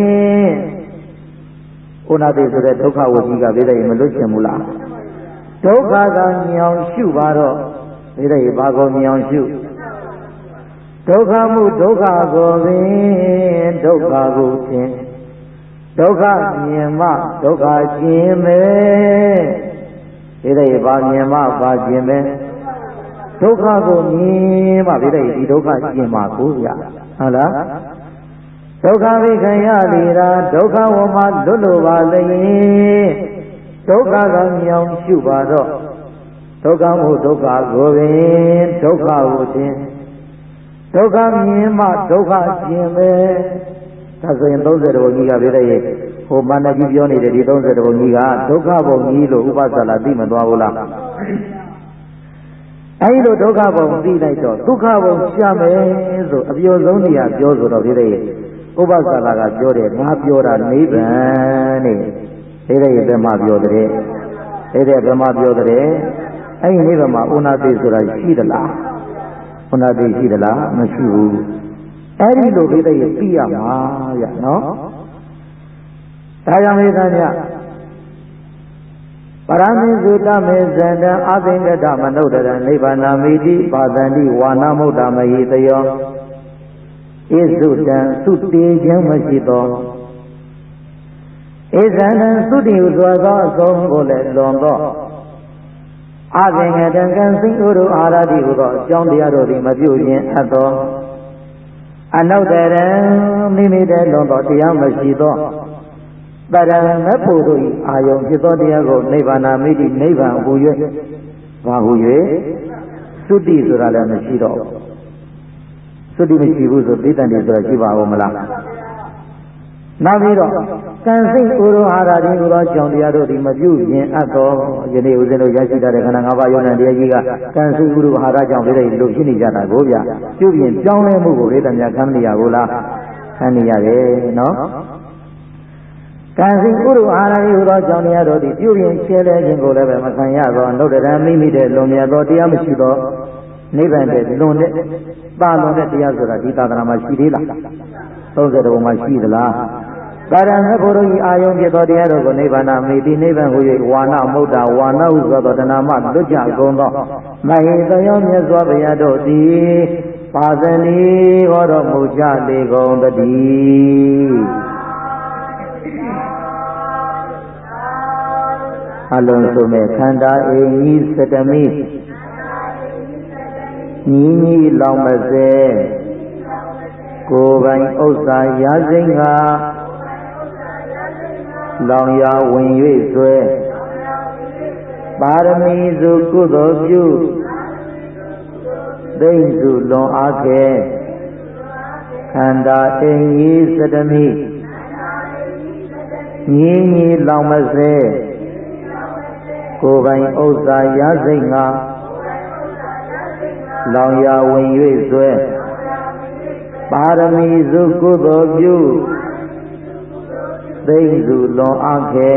ဥနာတိဆိုတဲ့ဒုက္ခဝကြီးကဒီတဲ့မလွတ်ချင်ဘူးလားဒုက္ခကညောင်ရှုပါတော့ဒီတဲ့ဘာကိုညောင်ရှုဒုက္ခမှုဒုက္ခကိုပင်ဒုက္ခကိုဖြင့်ဒုက္ခမြင်မှဒုက္ခကျင်မယ်ဒီတဲ့ဘာမြင်မှဘာကျင်မယ်ဒုက္ခကိုမြင်မှဒီတဲ့ဒီဒုက္ခကျင်မှာကိုရဟုတ်လားဒဒုက္ခဝိခံရလေရာဒုက္ခဝမှာလွတ်လို့ပါလေဒုက္ခကမြောင်ရှုပါတော့ဒုက္ခမှုဒုက္ခကိုပင်ဒုက္ခကိုခြင်းဒုက္ခမြင်မှဒုက္ခကျင်ပဲဒါဆိုရင်သုံးဆယ်တော်ကြီးကပြတဲ့ရဲ့ဟိုမန္တကြီးပြောနေတဲ့ဒီသုံးဆယ်တော်ကြီးကဒုက္ခဘုံကြီးလို့ဥပဒလာသိမသွားဘူးလားအဲဒီလိုဒုက္ခဘုံသိလိုက်တော့ဒုက္ခဘုံရှာမယ်ဆိုအပြောဆုံးနေရာပြောဆိုတော့ပြတဲ့ရဲ့ဥပဒလာကပြောတယ်ငါပြောတာနိဗ္ဗာန်နဲ့ပြတဲ့ရဲ့ဘယ်မှာပြောတဲ့ပြတဲ့ဘယ်မှာပြောတဲ့အဲဒီနိဗ္ဗာန်မှာဥနာသိဆိုတာရှိသလားဥနာသိရှိသလားမရှိဘူးအဲဒီလိုပြတဲ့ရဲ့သိရမှာဗျနော်ဒါကြောင့်မိသားများပရမိစုတမေဇန္တံအသင်္ကတမနုဿရနိဗ္ဗာနာမိတိပါဒန္တိဝါနာမုဒ္ဒမဟိတယောဣစုတံသုတေခြင်းမရှိသောဣဇန္တံသုတိဟုဆိုသောအဆုံးကိုလည်းလွန်သောအသင်္ကတံကံစိဥရုအာရတိဟုသောအကြောင်းတရားတို့သည်မပြုခြင်းအပ်သောအနုဿရံမိမိတည်းလွန်သောတရားမရှိသောတရံမဖို့တို့၏အာယုံဖြစ်သောတရားကိုနိဗ္ဗာန်မိတိနိဗ္ဗာန်ဟူ၍ဘာဟူ၍သုတိဆိုတာလည်းမရှိတော့သုတိမရှိဘူးဆိုသိတ္တန်တွေဆိုတာရှိပါဦးမလားနောက်ပြီးတော့ကံစိတ်ဥရောအာရတိဟူသောကြောင့်တရားတို့သည်မပြုခြင်းအပ်သောယနေ့ဦးဇင်းတို့ရရှိတဲ့ခန္ဓာ၅ပါးယုံနာတရားကြီးကကံစိတ်ဥရောအာရကြောင့်ပြည့်တဲ့လို့ဖြစ်နေကြတာကိုဗျပြုပြင်ပြောင်းလဲမှုကိုဒိဋ္ဌမြတ်ခံမရဘူးလားခံနေရတယ်နော်ကံစိဥရုအာရတိဟူသောကြောင့်တရားတို့သည်ပြုပြင်ရှင်းလဲခြင်းကိုလည်းပဲမခံရသောနှုတ်တရံမိမိတဲ့လွန်မြတ်သောတရားမရှိသောနိဗ္ဗာန်တဲ့လွန်တဲ့ပါလွန်တဲ့တရားဆိုတာဒီသာသနာမှာရှိသေးလားသုံးဆယ်တော်မှာရှိသလားကာရဏဘုရောဤအာယုံဖြစ်သောတရားတို့ကိုနိဗ္ဗာန်မိတိနိဗ္ဗာန်ဟူ၍ဝါနမုဒ္ဒဝါနဟုသောတဏမလွတ်ကြကုန်သောမဟိတယောမြတ်စွာဘုရားတို့သည်ပါဇနီဟောတော်မူကြလေကုန်တည်းအလုံးစုံမဲ့ခန္ဓာအိမ်ကြီးစတမိညီညီလောင်မစဲကိုယ်ပိုင်ဥစ္စာရစိမ့်ကလောင်ရဝင်၍ဆွဲပါရမီစုကုသိုလ်ပြုသိမ့်စုလွန်အားခဲခန္ဓာအိမ်ကြီးစတမိညီညီလောင်မစဲကိုယ်ပိုင်ဥစ္စာရစိမ့်ကလောင်ရဝင်၍ဆွဲပါရမီစုကုသိုလ်ပြုသိမ့်စုလွန်အားခဲ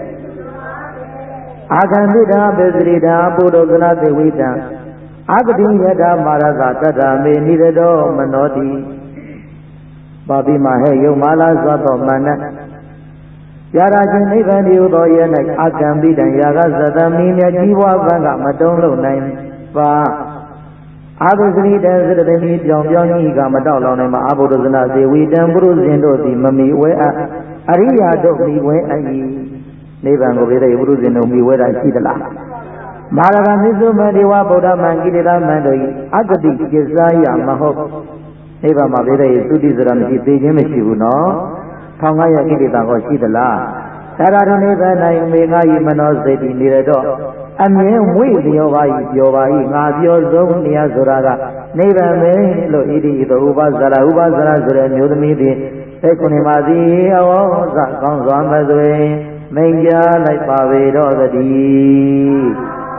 အာခန္တိတာပေစရိတာပုရိသနာသေဝိတံအာဂတိယတာမာရကတတ္တမေနိရတောမနောတိပါပိမဟဲယုံမာလာသောသောမနရာရာချင်းနိဗ္ဗာန်ဒီဟုသောရဲ့၌အာကံပိတံယာကသတ္တမီမြတ်ကြီးပွားပန်းကမတုံးလုံးနိုင်ပါအာဘုဇရိတံသရတတိပြောင်ပြောင်းကြီးကမတောက်လောင်နိုင်မှာအာဘုဒ္ဓဇနာသေဝိတံပုရုဇဉ်တို့သည်မမီဝဲအအရိယာတို့မီဝဲအ၏နိဗ္ဗာန်ကိုပြတဲ့ပုရုဇဉ်တို့မီဝဲတာရှိသလားမာရကမစ္ဆုမဒေဝဗုဒ္ဓမံကိလေသာမံတို့၏အတ္တိကိစ္ဆာယမဟုတ်နိဗ္ဗာန်မှာပြတဲ့သုတိဆိုတာမရှိသေးခြင်းမရှိဘူးနော်ထောင်ငါးရကိလေသာကိုရှိသလားသာရဏနိဗ္ဗာန်၌မေငါဤမနောစိတ်တည်နေရတော့အမြဲဝိလျောပါ၏ပြောပါ၏ငါပြောဆုံးနေရဆိုတာကနိဗ္ဗာန်ပဲလို့ဣတိဣတောဥပဇာရဥပဇာရဆိုတဲ့မျိုးသမီးသည်သိကုဏီမာသည်အဝေါဇကောင်းစွာမသွေမိန်ကြလိုက်ပါပေတော့တည်း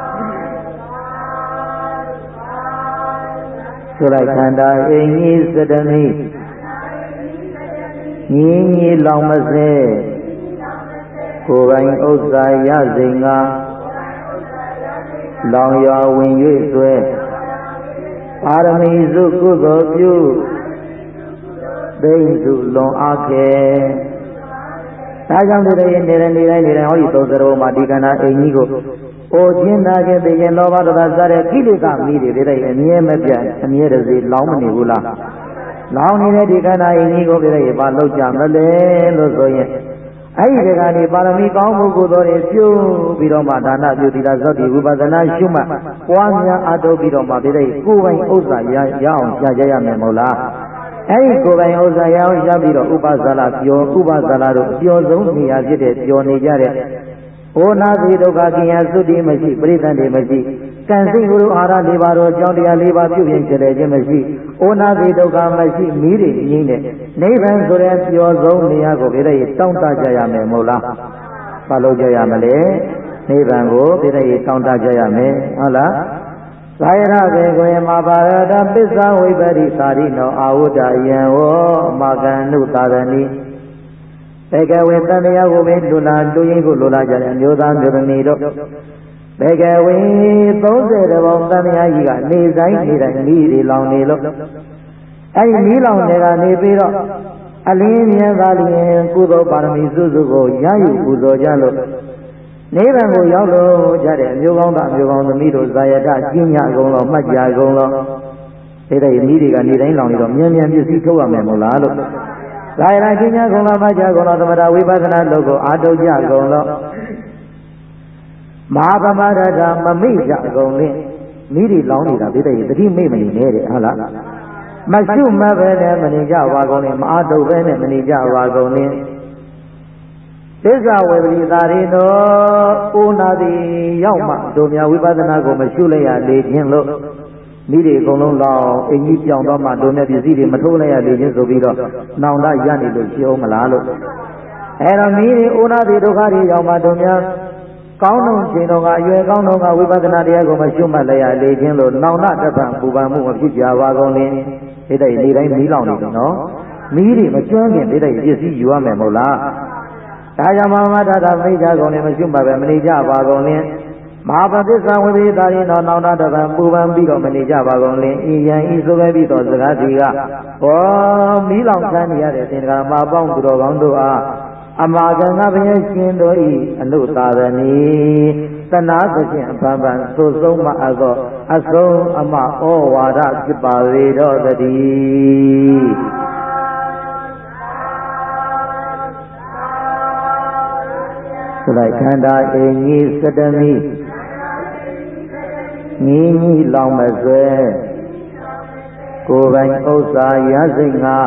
ဆိုလိုက်ခန္ဓာအိမ်ကြီးစတမိညီညီလောင်မစဲကိုယ်ပိုင်ဥစ္စာရစိန်ကလောင်ရွာဝင်၍ဆွဲပါရမီစုကုသိုလ်ပြုသိမ့်စုလွန်အားခဲဒါကြောင့်ဒီနေ့နေရနေတိုင်းနေတိုင်းဟောဒီသုံးစရောမှာဒီကဏ္ဍအိမ်ကြီးကိုအိုခြင်းနာခြင်းသိခြင်းလောဘဒေါသစတဲ့ကိလေသာမိတွေဒီတိုင်းအမြဲမပြတ်အမြဲတစေလောင်းမနေဘူးလားလောင်းနေတဲ့ဒီကဏ္ဍအိမ်ကြီးကိုဒီတိုင်းဘာလောက်ကြမလဲလို့ဆိုရင်အဲ့ဒီတကနေပါရမီကောင်းမှုကုသိုလ်တွေပြုပြီးတော့မှဒါနပြုသီလဇောတိဝိပဿနာရှုမှတ်ပွားများအားထုတ်ပြီးတော့မှဒီတဲ့ကိုယ်ပိုင်ဥစ္စာရရအောင်ကြားကြရမယ်မဟုတ်လားအဲ့ဒီကိုယ်ပိုင်ဥစ္စာရအောင်ရပြီးတော့ဥပဇာလပြောဥပဇာလတို့အပြောဆုံးနေရာဖြစ်တဲ့ပြောနေကြတဲ့ဩနာတိဒုက္ခကိယသုတိမရှိပရိသတ်တွေမရှိကံစိတ်ဘုရားအာရလေးပါးတော်အကြောင်းတရားလေးပါးပြုပြင်ကြတယ်ခြင်းမရှိဩနာတိဒုက္ခမရှိမိတွေငြိမ့်တဲ့နိဗ္ဗာန်ဆိုတဲ့ပြောဆုံးနေရာကိုပြည့်တဲ့တောင်းတကြရမယ်မဟုတ်လားဘာလို့ကြရမလဲနိဗ္ဗာန်ကိုပြည့်တဲ့တောင်းတကြရမယ်ဟုတ်လားသာယရဘေကွေမဘာရတပစ္ဆဝိပရိသာရိနောအာဝုဒ္ဒယံဝောမကံနုသာရဏိဘေကဝေတန်တရားကိုပဲလူလာလူရင်းကိုလူလာကြတဲ့အမျိုးသားမျိုးသမီးတို့ဘေကဝေသုံးဆယ်တဘောင်တန်တရားကြီးကနေဆိုင်နေတိုင်းမိတွေလောင်နေလို့အဲဒီမိလောင်တွေကနေပြီးတော့အလင်းမြတ်သာလျင်ကုသိုလ်ပါရမီစုစုကိုရယူပူဇော်ကြလို့နိဗ္ဗာန်ကိုရောက်လို့ကြတဲ့အမျိုးကောင်းသားမျိုးကောင်းသမီးတို့ဇာယတကျင့်ညကုန်လို့မှတ်ကြကုန်လို့ဒီတဲ့မိတွေကနေတိုင်းလောင်နေတော့မြန်မြန်ပစ္စည်းထုတ်ရမယ်မို့လားလို့ဇာယတကျင့်ညကုန်လို့မှတ်ကြကုန်လို့သမထဝိပဿနာတို့ကိုအာထုတ်ကြကုန်လို့မဟာပမဒတာမမိကြကုန်လင်းမိတွေလောင်နေတာဒီတဲ့တတိမိမနေနဲ့တဲ့ဟုတ်လားမရှုမပဲနဲ့မနေကြပါကုန်လင်းမအာထုတ်ပဲနဲ့မနေကြပါကုန်လင်းသစ္စာဝေပရိသာရိနောဥနာတိရောက်မှတို့များဝိပဿနာကိုမရှုလိုက်ရလေခြင်းလို့မိတွေအကုန်လုံးလောင်အင်းကြီးပြောင်းတော့မှတို့များပစ္စည်းတွေမထိုးလိုက်ရလေခြင်းဆိုပြီးတော့နောင်တရနေလို့ရှိအောင်မလားလို့အဲ့တော့မိတွေဥနာတိဒုက္ခတွေရောက်မှတို့များကောင်းတော့ချိန်တော့ကအရွယ်ကောင်းတော့ကဝိပဿနာတရားကိုမရှုမှတ်လိုက်ရလေခြင်းလို့နောင်တတပံပူပန်မှုမဖြစ်ကြပါကုန်လင်ဒီတိုင်နေတိုင်းမီးလောင်နေတယ်နော်မိတွေမကျွမ်းခင်ဒီတိုင်ပစ္စည်းယူရမယ်မဟုတ်လားဒါကြောင့်မမထာတာမိကြကုန်လည်းမရှိပါပဲမနေကြပါကုန်လင်းမဟာပတိသဝိသေသာရင်တော်နောင်တတပံပူပန်ပြီးတော့မနေကြပါကုန်လင်းဤယံဤဆိုပဲပြီးတော့စကားဒီကဟောမီးလောင်ဆန်းနေရတဲ့သင်္ကာမပေါင်းသူတော်ကောင်းတို့အားအမာကံကဘုရားရှင်တို့ဤအနုသာရဏီသနာသဖြင့်အပန်းပန်းသို့ဆုံးမအသောအဆုံးအမဩဝါဒဖြစ်ပါလေတော့တည်းလိုက်ခန္ဓာအင်းကြီးစတမီငီးကြီးလောင်မဆွဲကိုယ်ပိုင်ဥစ္စာရစိတ်ငါ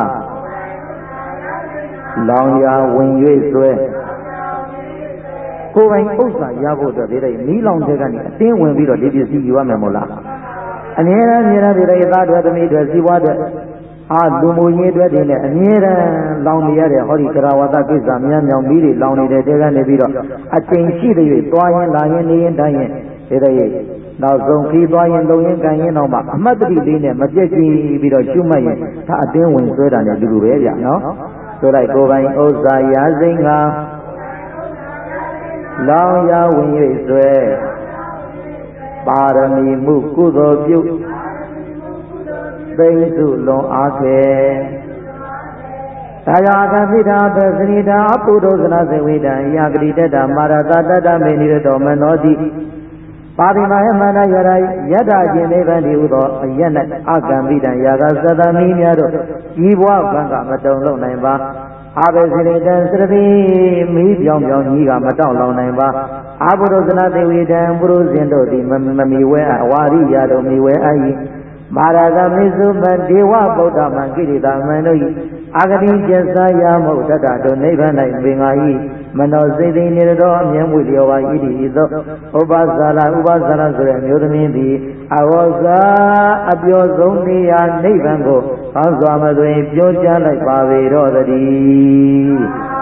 လောင်ရာဝင်၍ဆွဲကိုယ်ပိုင်ဥစ္စာရဖို့အတွက်ဒီတိုင်းမီးလောင်တဲ့ကနေအတင်းဝင်ပြီးတော့ဒီပစ္စည်းယူရမယ်မို့လားအနည်းအားဖြင့်ဒီတိုင်းသားတွေသမီးတွေစီးပွားတွေအာလူမှုရေးအတွက်တွေနဲ့အမြဲတမ်းလောင်နေရတဲ့ဟောဒီကရဝတ္တကိစ္စများမြောင်ပြီးတွေလောင်နေတဲ့တဲကနေပြီးတော့အချိန်ရှိတဲ့၍သွားရင်လာရင်နေရင်တိုင်းရင်ဒီတဲ့နောက်ဆုံးခီးသွားရင်လုံရင်ကန်ရင်တော့မှအမှတ်တတိလေးနဲ့မပြည့်ကြည်ပြီးတော့ရှုမှတ်ရင်ဒါအတင်းဝင်ဆွဲတာနဲ့အတူတူပဲဗျနော်ဆိုလိုက်ကိုယ်ပိုင်ဥစ္စာရာစိတ်ငါလောင်ရဝင်၍ဆွဲပါရမီမှုကုသိုလ်ပြုသိစုလွန်အားခဲဒါကြောင့်အကပိတာပသရိတာအပုဒ္ဒဇနာစေဝိတံယာဂတိတတမာရတတတမေနိရတောမနောတိပါတိမဟမန္တယရယတ္တခြင်းနိဗ္ဗာန်ဒီဟုသောအယက်၌အကံပိတံယာကသတ္တမိများတို့ဤဘဝဘံကမတုံလုံးနိုင်ပါအာဘေစိရိတံသရတိမိပြောင်ပြောင်ကြီးကမတောင့်လောင်နိုင်ပါအာပုဒ္ဒဇနာစေဝိတံပုရုဇဉ်တို့သည်မမီဝဲအဝါရိယတို့မီဝဲအ၏မာရကမိစုမဒေဝဗုဒ္ဓမံကိရိတာမန်တို့၏အာဂတိကျဆာယမဟုတ်တတတို့နိဗ္ဗာန်၌ပင်ငါ၏မနောစိတ်သိနေတော်အမြဲမွေလျော်ပါ၏ဒီသောဥပဇာလဥပဇာလဆိုတဲ့အမျိုးသမီးသည်အဝေါဇာအပြောဆုံးနေရာနိဗ္ဗာန်ကိုကောင်းစွာမသွင်ပြောကြားလိုက်ပါပေတော့တည်း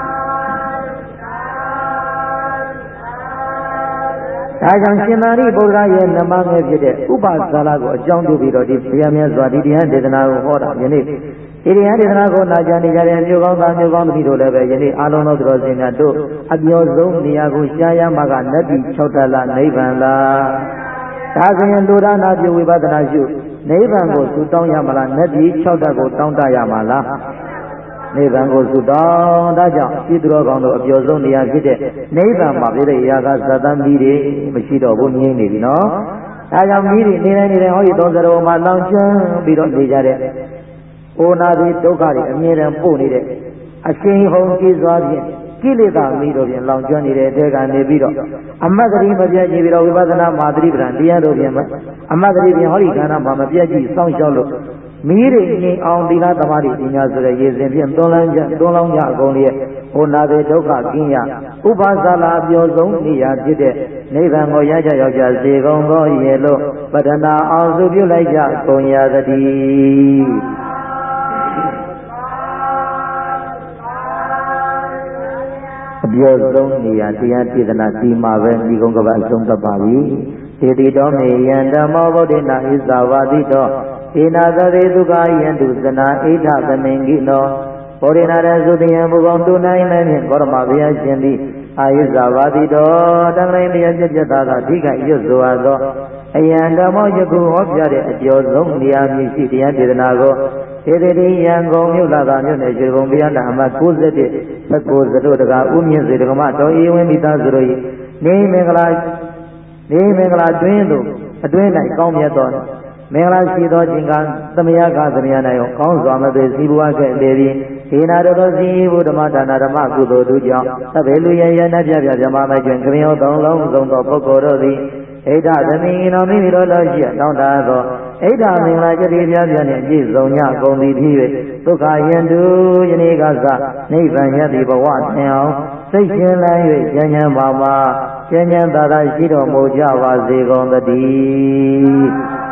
ဒါကြောင့်ရှင်သာရိပုတ္တရာရဲ့နမငယ်ဖြစ်တဲ့ဥပဇာလကိုအကြောင်းပြုပြီးတော့ဒီဘုရားမြတ်စွာဒီတရားဒေသနာကိုဟောတာယနေ့ဒီတရားဒေသနာကိုနာကြားနေကြတဲ့မျိုးကောင်းသားမျိုးကောင်းသမီးတို့လည်းပဲယနေ့အားလုံးသောသူတော်စင်များတို့အပြောဆုံးနေရာကိုရှားရမှာကနတ်ပြည်၆တလနိဗ္ဗာန်လားဒါဆိုရင်လူဒါနာပြုဝိပဿနာရှုနိဗ္ဗာန်ကိုသုတောင်းရမလားနတ်ပြည်၆တကိုတောင်းတရမှာလားနိဗ္ဗာန်ကိုသုတောင်းဒါကြောင့်ဤသူတော်ကောင်းတို့အပြောဆုံးနေရာဖြစ်တဲ့နိဗ္ဗာန်မှာပြည့်တဲ့ရာကသတ္တမီးတွေမရှိတော့ဘူးငြိမ့်နေပြီနော်ဒါကြောင့်မီးတွေနေတိုင်းနေတိုင်းဟောဒီသုံးစရုံမှာလောင်ကျွမ်းပြီးတော့နေကြတဲ့ဩနာတိဒုက္ခတွေအမြဲတမ်းပို့နေတဲ့အရှင်ဟုံကြီးစွာဖြင့်ကိလေသာမီးတို့ဖြင့်လောင်ကျွမ်းနေတဲ့အတဲကနေပြီးတော့အမတ်တတိမပြတ်ကြည့်ပြီးတော့ဝိပဿနာမာသတိပ္ပံတရားတို့ဖြင့်အမတ်တတိဖြင့်ဟောဒီခန္ဓာမှာမပြတ်ကြည့်စောင့်ရှောက်လို့မီးတွေငြိမ်အောင်သီလသမာဓိပညာဆိုတဲ့ရည်စင်ဖြင့်သွန်လောင်းကြသွန်လောင်းကြအကုန်လျက်ဟိုနာပေဒုက္ခကင်းရဥပါသလာအပြောဆုံးနေရာဖြစ်တဲ့နိဗ္ဗာန်ကိုရကြရောက်ကြစေကုန်သောရေလို့ပတနာအောင်စုပြုလိုက်ကြကုန်ရသတည်းအပြောဆုံးနေရာတရားဒေသနာဒီမှာပဲဒီကုန်းကပတ်အဆုံးသတ်ပါပြီဒေတိတော်မေယံဓမ္မောဗုဒ္ဓနာဣဇာဝတိတောဧနာသရေဒုက္ခယံတုသနာဣထသမင်ကိနောဘောရိနာရသုတိယံဘုကောင်တူနိုင်နိုင်ဖြင့်ကောရမဘုရားရှင်သည်အာယုဇဝါတိတော်တံတိုင်းတရားပြည့်ပြတ်သာသာအဓိကရွတ်ဆိုအပ်သောအယံဓမ္မောယခုဟောပြတဲ့အကျော်ဆုံးနေရာမြည်ရှိတရားဒေသနာကိုဒေတိတိယံကုန်မြို့လာသာမြို့နယ်ရွှေဘုံဘုရားနာအမှတ်၉၁ သက္ကိုသတို့တကာဥမြင့်စေတကမတော်ဤဝင်းမိသားစုတို့၏နေမင်္ဂလာနေမင်္ဂလာတွင်သို့အတွင်း၌ကောင်းမြတ်သောမင်္ဂလာရှိသောခြင်းကသမယကသမယ၌ကောင်းစွာမသွေစီဘွားခဲ့လေပြီးဒေနာတော်စီဘုဓမ္မဒါနဓမ္မကုသိုလ်တို့ကြောင့်သဗ္ဗေလူယယနာပြပြပြမမကျွင်ခရင်သုံးလုံးသုံးသောပုဂ္ဂိုလ်တို့သည်ဣဒ္ဓသမီးတော်မိမိတို့တော်ရှိတောင်းတသောဣဒ္ဓမင်္ဂလာကြတိပြပြနှင့်ပြည့်စုံညကုန်သည်ဖြစ်၍ဒုက္ခယန္တုယနေ့ကစနိဗ္ဗာန်ရသည့်ဘဝသင်အောင်စိတ်ရှင်လန်း၍ဉာဏ်ဉာဏ်ပါမှာဉာဏ်ဉာဏ်သာသာရှိတော်မူကြပါစေကုန်သတည်း